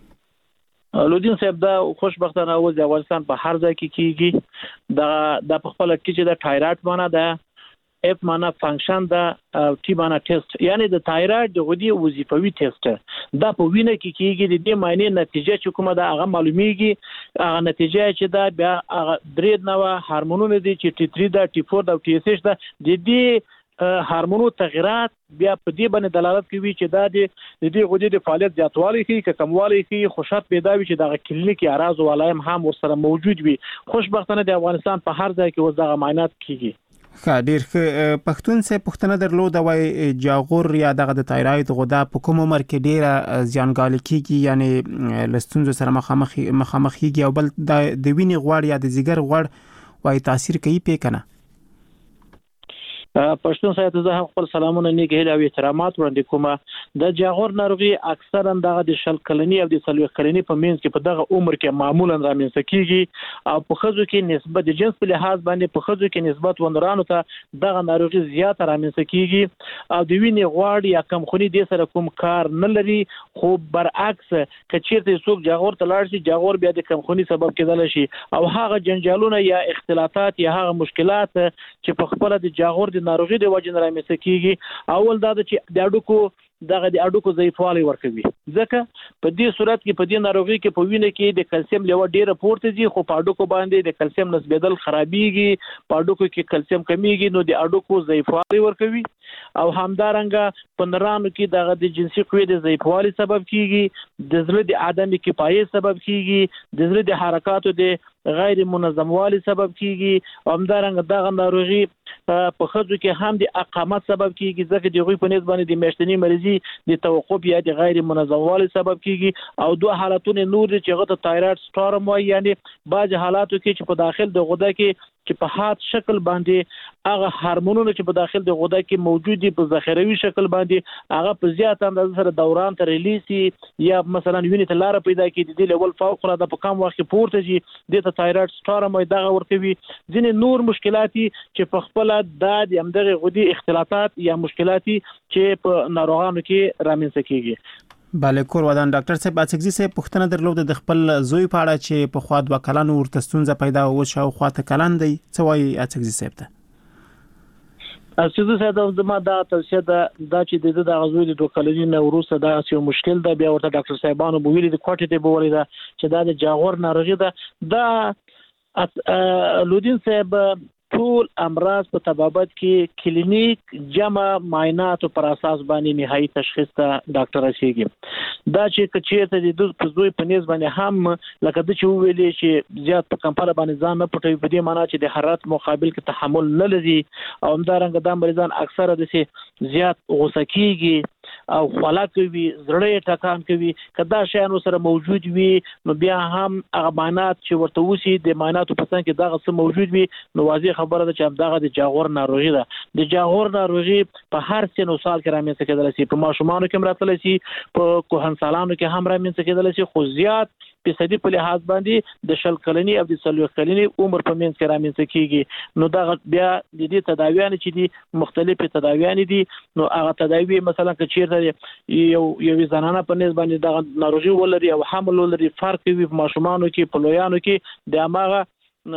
لودین صاحب دا خوشبختانه و د افغانستان په هر ځای کې کیږي دا په خپل کې چې د تایراید معنا ده اف معنا فنکشن ده ټي معنا ټیسټ یعنی د تایراید د غدي وظیفوي ټیسټ دا په وینه کې کیږي د دې معنی نتیجه چې کومه ده هغه معلومیږي هغه نتیجه چې دا بیا هغه درې نوع هورمونونه دي چې T3 ده T4 ده او TSH ده د دې هورمونو تغیرات بیا په دې باندې دلالت کوي چې دا د دې غدې د فعالیت زیاتوالی کې کموالی کې خوشات پیدا وي چې د کلینیکي اعراض او علائم هم ورسره موجود وي خوشبختانه د افغانستان په هر ځای کې وزغه معاینات کیږي ډیر پښتون سه پښتنه درلوده وای جاغور یا دغه د تایراید غده په کوم عمر کې ډیره زیانګال کیږي یعنی لستونزو سره مخامخ کیږي او بل د وینې غوړ یا د زیګر غوړ وای تاثیر کوي په کنه پښتون سره زه هم خپل سلامونه نیګه او احترامات وړاندې کوم د جاغور ناروغي اکثرا دغه د شل کلنی او د سلوي کلنی په منځ کې په دغه عمر کې معمولا رامنځته کیږي او په خزو کې نسبت د جنس په لحاظ باندې په خزو کې نسبت ونرانو ته دغه ناروغي زیات رامنځته کیږي او د وینې غوړ یا کمخونی د سره کوم کار نه لري خو برعکس کچیرته څوک جاغور ته لاړ شي جاغور بیا د کمخونی سبب کېدل شي او هغه جنجالونه یا اختلاطات یا هغه مشکلات چې په خپل د جاغور ناروغي د وجه نه رامنځته کیږي اول دا چې د اډوکو دغه د اډوکو ضعیفوالی ورکوي. ځکه په دې صورت کې په دې ناروغي کې په وینه کې د کلسیم لیول ډیره پورته ځي، خو په اډوکو باندې د کلسیم نسبیدل خرابېږي، په اډوکو کې کلسیم کمیږي، نو د اډوکو ضعیفوالی ورکوي. او همدارنګه په نرانو کې دغه د جنسي قوې د ضعیفوالي سبب کیږي، د زړه د عدم کفایت سبب کیږي، د زړه د حرکاتو د غیر منظموالي سبب کیږي. او همدارنګه دغه ناروغي په ښځو کې هم د اقامت سبب کیږي، ځکه د هغوی په نسبت باندې د میاشتنۍ مریضي د توقف یا د غیر منظموالي سبب کیږي. او دوه حالتونه نور دي چې هغه ته تایرايډ سټورم وایي، یعنی بعض حالاتو کې چې په داخل د غده کې چې په حاد شکل باندې هغه هورمونونه چې په داخل د غده کې موجود دي په ذخیروي شکل باندې هغه په زیات اندازه سره دوران ته ریلیسي، یا مثلا وینې ته لار پیدا کړي، د دې لیول فوق العاده په کم وخت کې پورته ځي، د تایرايډ سټورم وایي دغه ورکوي. ځینې نور مشکلات چې په خپل د همدغه غدي اختلاطات یا مشکلات چې په ناروغانو کې رامنځته کیږي. بله کور ودان ډاکټر صاحب اڅکزي صاحب پوښتنه درلوده د خپل زوی په اړه چې په خوا 2 کلن ورته ستونزه پیدا و شو خواته کلن دی، څه وایي اڅکزي صاحب ته؟ اڅکزي صاحب زما دا توصیه ده چې د غزوی د 2 کلنۍ نه وروسته دا یو مشکل ده، بیا ورته ډاکټر صاحبانو بویلي د کوټې ته بوولې ده چې دا د جاغور ناروغي ده. دا لودین صاحب ټول امراض په طبابت کې کلینیک جمع معاینات پر اساس باندې نهایي تشخیص ته ډاکټر رسیږي. دا چې کچېته د زوی په نسبت باندې هم لکه د چې ویلې چې زیات په کمپاله باندې ځان نه پټوي، په دې معنی چې د حرارت مقابل کې تحمل نه لري، او همدارنګه دا مریضان اکثره د زیات غوسه کیږي او خلا کوي، زړه ټکان کوي. کدا شیانو سره موجود وي نو بیا هم هغه معاینات چې ورته وسی د معایناتو په څنګ کې دغه څه موجود وي، نو واضح خبره ده چې دغه د جاغور ناروغي ده. د جاغور ناروغي په هر سن او سال کې رامنځته کېدلی شي، په ماشومانو کې راتلی شي، په کهنسالانو کې هم رامنځته کېدلی شي، خو زیات فیصدي په لحاظ باندې د 40 کلنۍ او د 40 کلنۍ عمر په منځ کې رامنځته کیږي. نو دا بیا د دې تداویان چې دي مختلفه تداویان دي، نو هغه تداوی مثلا که چیرته یو زنانه په نسبت باندې دا ناروغي ولري او حمل ولري، فرق وي په ماشومانو کې په لویانو کې د هغه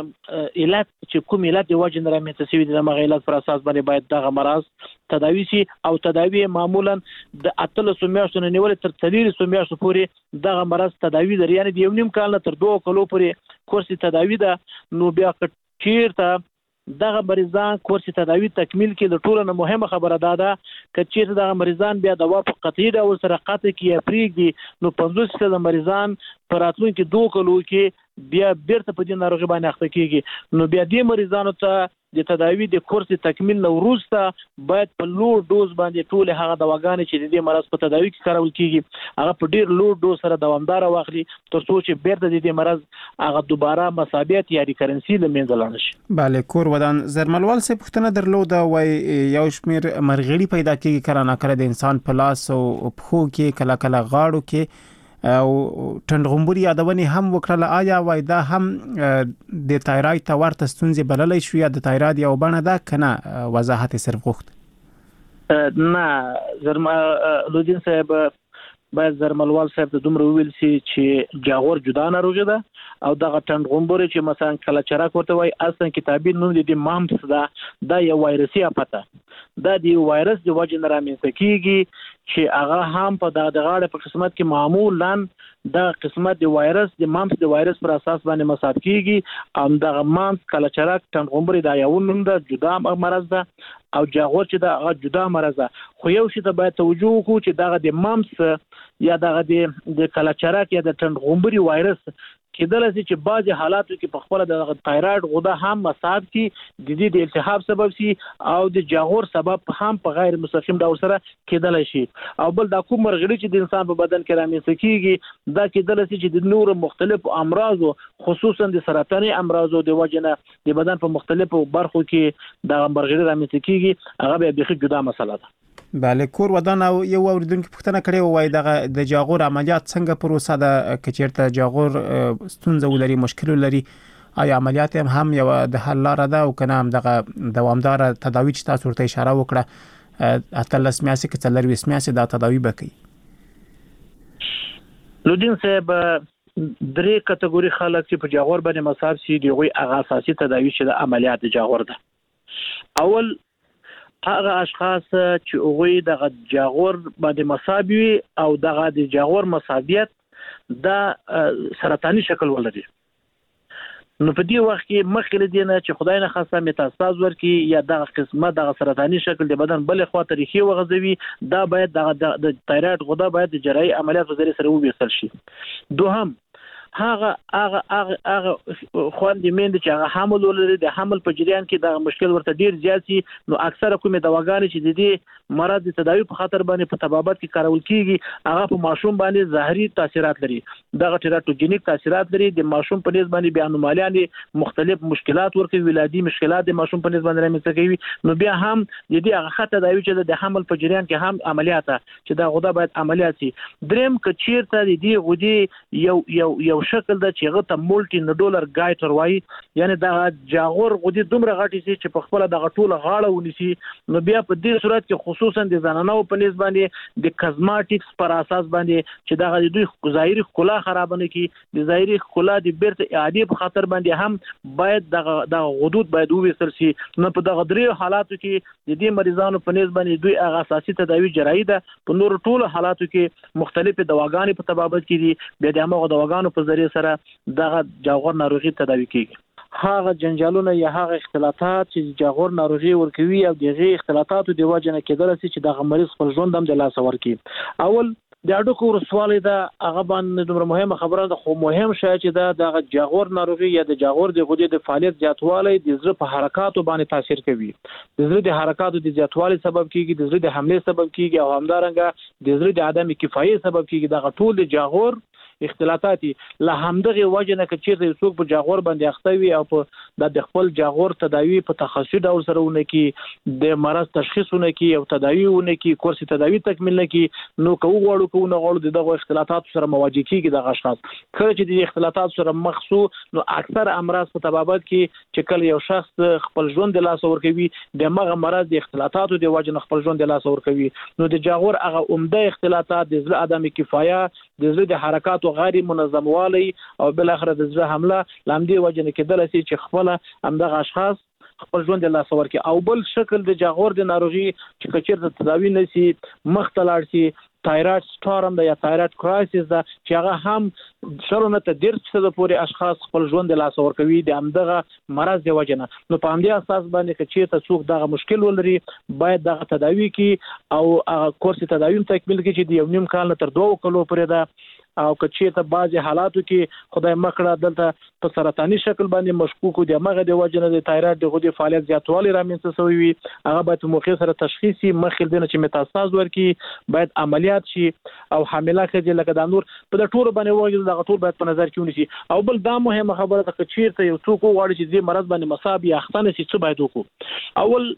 علت چې کوم علت د وجه نه رامنځته شوی د هغه علت پر اساس باندې باید دغه مرض تداوی شي. او تداوی معمولا د 13 میاشتو نه نیول تر 13 میاشتو پورې دغه مرض تداوی لري، یعنی د 1.5 کال نه تر 2 کالو پورې کورس تداوی ده. نو بیا چیرته دغه مریضان کورس تداوی تکمیل کې د ټولو نه مهمه خبره ده چې چیرته دغه مریضان بیا دوا په قطعي ډول سره قطع کې پریږدي، نو 50% د مریضان په راتلونکي 2 کالو کې بیا بیرته په دې ناروغي باندې اخته کیږي. نو بیا دې مریضانو ته د تداوی د کورس تکمیل نه وروسته باید په لوړ دوز باندې ټول هغه دواګانې چې د دې مرض په تداوی کې کارول کیږي هغه په ډیر لوړ دوز سره دوامدار واخلي، تر څو چې بیرته د دې مرض هغه دوباره مسابقت یا ریکرنسي لمنځه لاړ شي. بله کور ودان زرملوال څه پوښتنه درلوده، وای یو شمیر مرغړي پیدا کیږي کله ناکله د انسان په لاس او پښو کې، کله کله غاړو کې، او ټنډغمبوري یادونه هم وکړه. آیا وای دا هم د تایرايډ ته ورته ستونزې بللی شو یا د تایرايډ یو بڼه ده کنه؟ وضاحت صرف غوښت. نه لودین صاحب باید زرملوال صاحب ته دومره ویل شي چې جاغور جدا ناروغي ده، او دغه ټنډغمبوري چې مثلا کله چرک ورته وای اصلا کتابي نوم د مامپس ده، دا یو وایرسي اپته دا د وایرس د وجه نه رامنځته کیږي چې هغه هم په دغه غاړه په قسمت کې معمولا د قسمت د وایرس د مامپس د وایرس پر اساس باندې مصاب کیږي. ام دغه مامپس کله چرک ټنډغمبوري دا یو نوم ده، جدا مرض ده، او جاغور چې دا جدا مرض ده. خو یو شی ته باید توجه وکړو چې دغه د مامپس یا دغه د کله چرک یا د ټنډغمبوري وایرس کېدل چې بعض حالاتو کې په خپل د تایرايډ غده هم مصاب کی د دې د التهاب سبب شي، او د جاغور سبب هم په غیر مستقیم ډول سره کېدل شي. او بل دا کوم مرغړي چې د انسان په بدن کې رامنځته کیږي دا کېدل چې د نور مختلف امراضو خصوصا د سرطاني امراضو د وجه نه د بدن په مختلفو برخو کې د مرغړي رامنځته کیږي، هغه به بخي جدا مسله ده. بله کور ودان او یو اوریدونکو پوښتنه کړې وای دغه د جاغور عملیات څنګه پروسه ده، کچیرته جاغور ستونزه ولري مشکل ولري، آیا عملیات هم یو د حل لاره ده او کنه هم دغه دوامدار تداوی چې تاسو ورته اشاره وکړه اتلس میاشتې کې 24 میاشتې دا تداوی وکړي؟ لودین صاحب 3 کټګوري خلک چې په جاغور باندې مصاب شي، دوی هغه اساسي تداوی چې د عملیات جاغور ده. اول هغه اشخاص چې هغه د جاغور باندې مصابي او دغه د جاغور مصابیت د سرطاني شکل ولري. نو په دې وخت کې مخکې دینه چې خدای نه خاصه میتاستاز ورکی یا دغه قسمه دغه سرطاني شکل د بدن بل خوا ته ریخي وغځوي، دا باید د تایراید غده باید د جراحي عملیات په ذریعه سره وبېسل شي. دوهم هغه خوند میند چې هغه حمل ولري، د حمل په جریان کې د مشکل ورته ډیر زیات شي، نو اکثره کومه دواګانې چې د دې مرض د تداوی په خاطر باندې په طبابت کې کارول کیږي هغه په ماشوم باندې ظاهري تاثیرات لري، دغه ټیراتوجینیک تاثیرات لري، د ماشوم په نسبت باندې بیا انومالیان مختلف مشکلات ورکوي، ولادي مشکلات د ماشوم په نسبت باندې رامنځته کوي. نو بیا هم د دې هغه خطه تداوی چې د حمل په جریان کې هم عملیات چې دا غوډه باید عملیات شي. دریم کچیر ته د دې غوډي یو شکل د چیغه ته مولټي نډولر ګایټر وایي، یعنی دا جاغور غوډي دومره غټي سي چې په خپل د غټوله غاړه ونیسي. نو بیا په دې صورت کې خصوصا د زنانو په نسبت باندې د کازماتکس پر اساس باندې چې دا د دوی ظاهري ښکلا خراب نه کی، د ظاهري ښکلا د بیرته اعاده په خاطر باندې هم باید د غدود باید وویسل شي. نو په دغه درې حالاتو کې د دې مریضانو په نسبت باندې دوی هغه اساسي تداوی جراحي ده، په نور ټولو حالاتو کې مختلفه دواګانې په تبابت کې دي، بیا د هغه دواګانو په ذریعه سره دغه جاغور ناروغي تداوی کیږي. هغه جنجالونه یا هغه اختلاطات چې جاغور ناروغي ورکوي او دغه اختلاطاتو د وجه نه کېدل چې دغه مریض خپل ژوند هم د لاس ورکړي. اول د اډوکو ورسوالې دا هغه باندې دومره مهمه خبره ده، خو مهم شی چې د جاغور ناروغي یا د جاغور د غدې د فعالیت زیاتوالی د زړه په حرکاتو باندې تاثیر کوي، د زړه د حرکاتو د زیاتوالي سبب کیږي، د زړه د حمله سبب کیږي او همدارنګه د زړه د عدم کفایت سبب کیږي. دا ټول د جاغور اختلاطاتي له همدغه وجه نه چې څوک په جاغور باندې اخته وي او په د خپل جاغور تداوی په تخصصي ډول سره ونه کی، د مرض تشخیصونه کی او تداوی ونه کی، کورس تداوی تکمیل نه کی، نو کوو غواړو دغه اختلاطات سره مواجه کیږي. د اشخاص کله چې د اختلاطات سره مخ شو، نو اکثر امراض په طبابت کې چې کله یو شخص خپل ژوند د لاس ورکوي، د مغه مرض د اختلاطاتو د وجه نه خپل ژوند د لاس ورکوي، نو د جاغور هغه عمده اختلاطات د زړه عدم کفایت، د زړه د حرکات غیر منظم والی او بل اخر د زړه حمله لامدي وجه نه کېدل چې خپل همدغه اشخاص خپل ژوند د لاس ورکړي. او بل شکل د جاغور د ناروغي چې کچیر د تداوی نشي مختلط شي، تایراید سټورم ده یا تایراید کرایسیس ده چې هغه هم شرونه ته 10% پورې اشخاص خپل ژوند د لاس ورکوي د همدغه مرض د وجه نه. نو په همدې اساس باندې چې ته څوک دغه مشکل ولري باید دغه تداوی کی او کورس تداوی تکمیل کی چې د یو نیم کال تر 2 کالو پورې ده. او کچې ته بعضی حالاتو کې خدای مکړه دلته په سرطاني شکل باندې مشکوک دي، مغه د وجه نه د تایراید د غدې فعالیت زیاتوالی رامنځته شوی وي، هغه باید په موقع سره تشخیصي مخکې دنه چې میتاستاز ورکی، باید عملیات شي او حامله کړي لکه د نور په د ټول باندې وایي دغه ټول باید په نظر کې ونیسي. او بل دا مهمه خبره ده چې ته یو څوک غواړي چې د مرض باندې مصاب یا اختنه شي څه باید وکړو. اول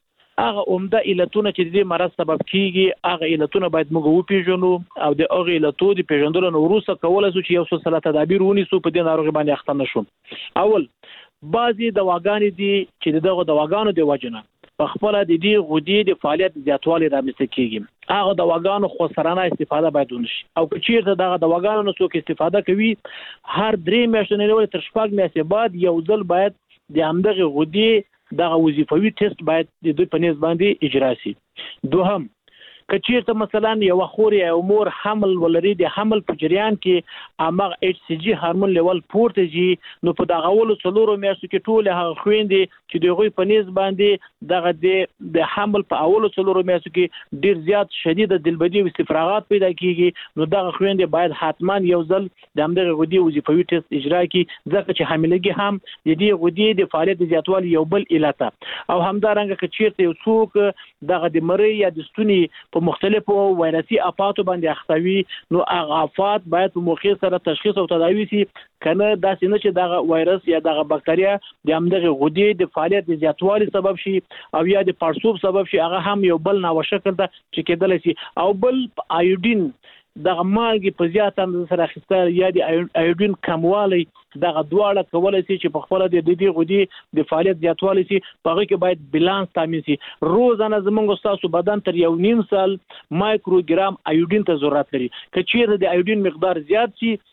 هغه عمده علتونه چې د مرض سبب کیږي هغه علتونه باید موږ وپیژنو او د هغه علتونو د پیژندلو نه وروسته کولای شو چې یو څه سره تدابیر ونیسو په دې ناروغي باندې اخته نشو. اول بعضی دواګانې دي چې دغه دواګانو د وجنه په خپل د دې غدې د فعالیت زیاتوالی رامنځته کیږي، هغه دواګانو خو سرانه استفاده باید ونشي. او که چیرته دغه دواګانو نه څوک استفاده کوي، هر 3 میاشتې نه تر 4 میاشتې بعد یو ځل باید د همدغه غدې دغه وظیفوي ټیسټ باید د دوی په نسبت باندې اجرا شي. دوهم کچیرته مثلا یو خوري او مور حمل ولري، د حمل په جریان کې امغه ایچ سی جی هورمون لیول پورته جي، نو په دغه ولو څلورو میاشتو کې ټول هغه خويندې چې دغه په نسبت باندې دغه د حمل په اولو څلورو میاشتو کې ډیر زیات شدید دلبدي او استفراغات پیدا کیږي، نو دغه خويندې باید حتما یو ځل د همدغه غدي وظیفوي ټیسټ اجرا کړي، ځکه چې حاملګي هم د دې غدي د فعالیت زیاتوالي یو بل علت. او همدارنګه کچیرته یو څوک دغه د مری یا د ستوني په مختلفو وایرسي افاتو باندې اختوي، نو هغه افات باید په موقع سره تشخیص او تداوی شي، کنه دا څنګه چې دغه وایرس یا دغه بکټریا د همدغه غدې د فعالیت د زیاتوالي سبب شي او یا د پړسوب سبب شي، هغه هم یو بل ناوړه شکل ده چې کېدل شي. او بل آیودین دغه مالګې په زیات اندازه سره اخیستل یا د آیودین کموالی، دغه دواړه کولای شي چې په خپل د دې غدې د فعالیت زیاتوالی شي، په هغه کې باید بالانس تامین شي. روزانه زموږ تاسو بدن تر 1.5 سال مایکروګرام آیودین ته ضرورت لري. که چیرته د آیودین مقدار زیات شي،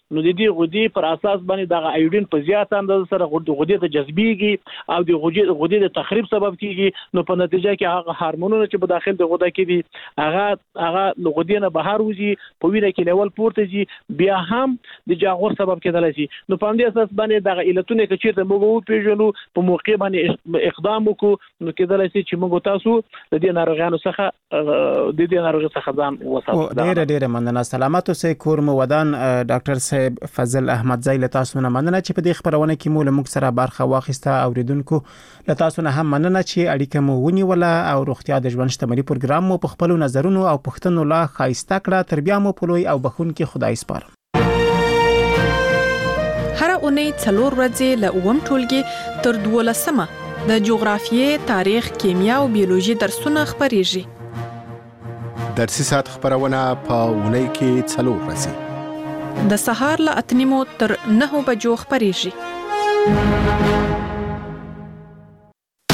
نو د دې غدې پر اساس باندې د ایودین په زیات اندازه سره غدې ته جذبيږي او د غدې د تخریب سبب کیږي. نو په نتیجه کې هغه هورمونونه چې په داخل د غده کې دي هغه غدې نه بهر وځي، په وینه کې لیول پورته ځي، بیا هم د جاغور سبب کېدلی شي. نو په همدې اساس باندې د علتونه کې چیرته موږ وپیژنو، په موقع باندې اقدام وکړو، نو کېدلی شي چې موږ تاسو د دې ناروغانو څخه ځان وساتو. ډېر مننه. سلامت اوسئ. کور مو ودان. ډاکټر صاحب فضل احمدزی له تاسو نه مننه چې په دې خبرونه کې مو له موږ سره برخه واخیسته. اوریدونکو له تاسو نه هم مننه چې اړیکه مو ونیوله او روغتیا د ژوند شتمنۍ پروګرام مو په خپل نظرونو او پوښتنو لا خایسته کړه. تر بیا مو په لوی او بخونکي خدای سپارم. هر اونۍ 4 ورځې له اوم ټولګي تر 12مه د جغرافیې، تاریخ، کیمیا او بیولوژي درسونه خبريږي. درسي ساعت خبرونه په اونۍ کې 4 ورځې د سهار له 8 تر 9 بجو خبريږي.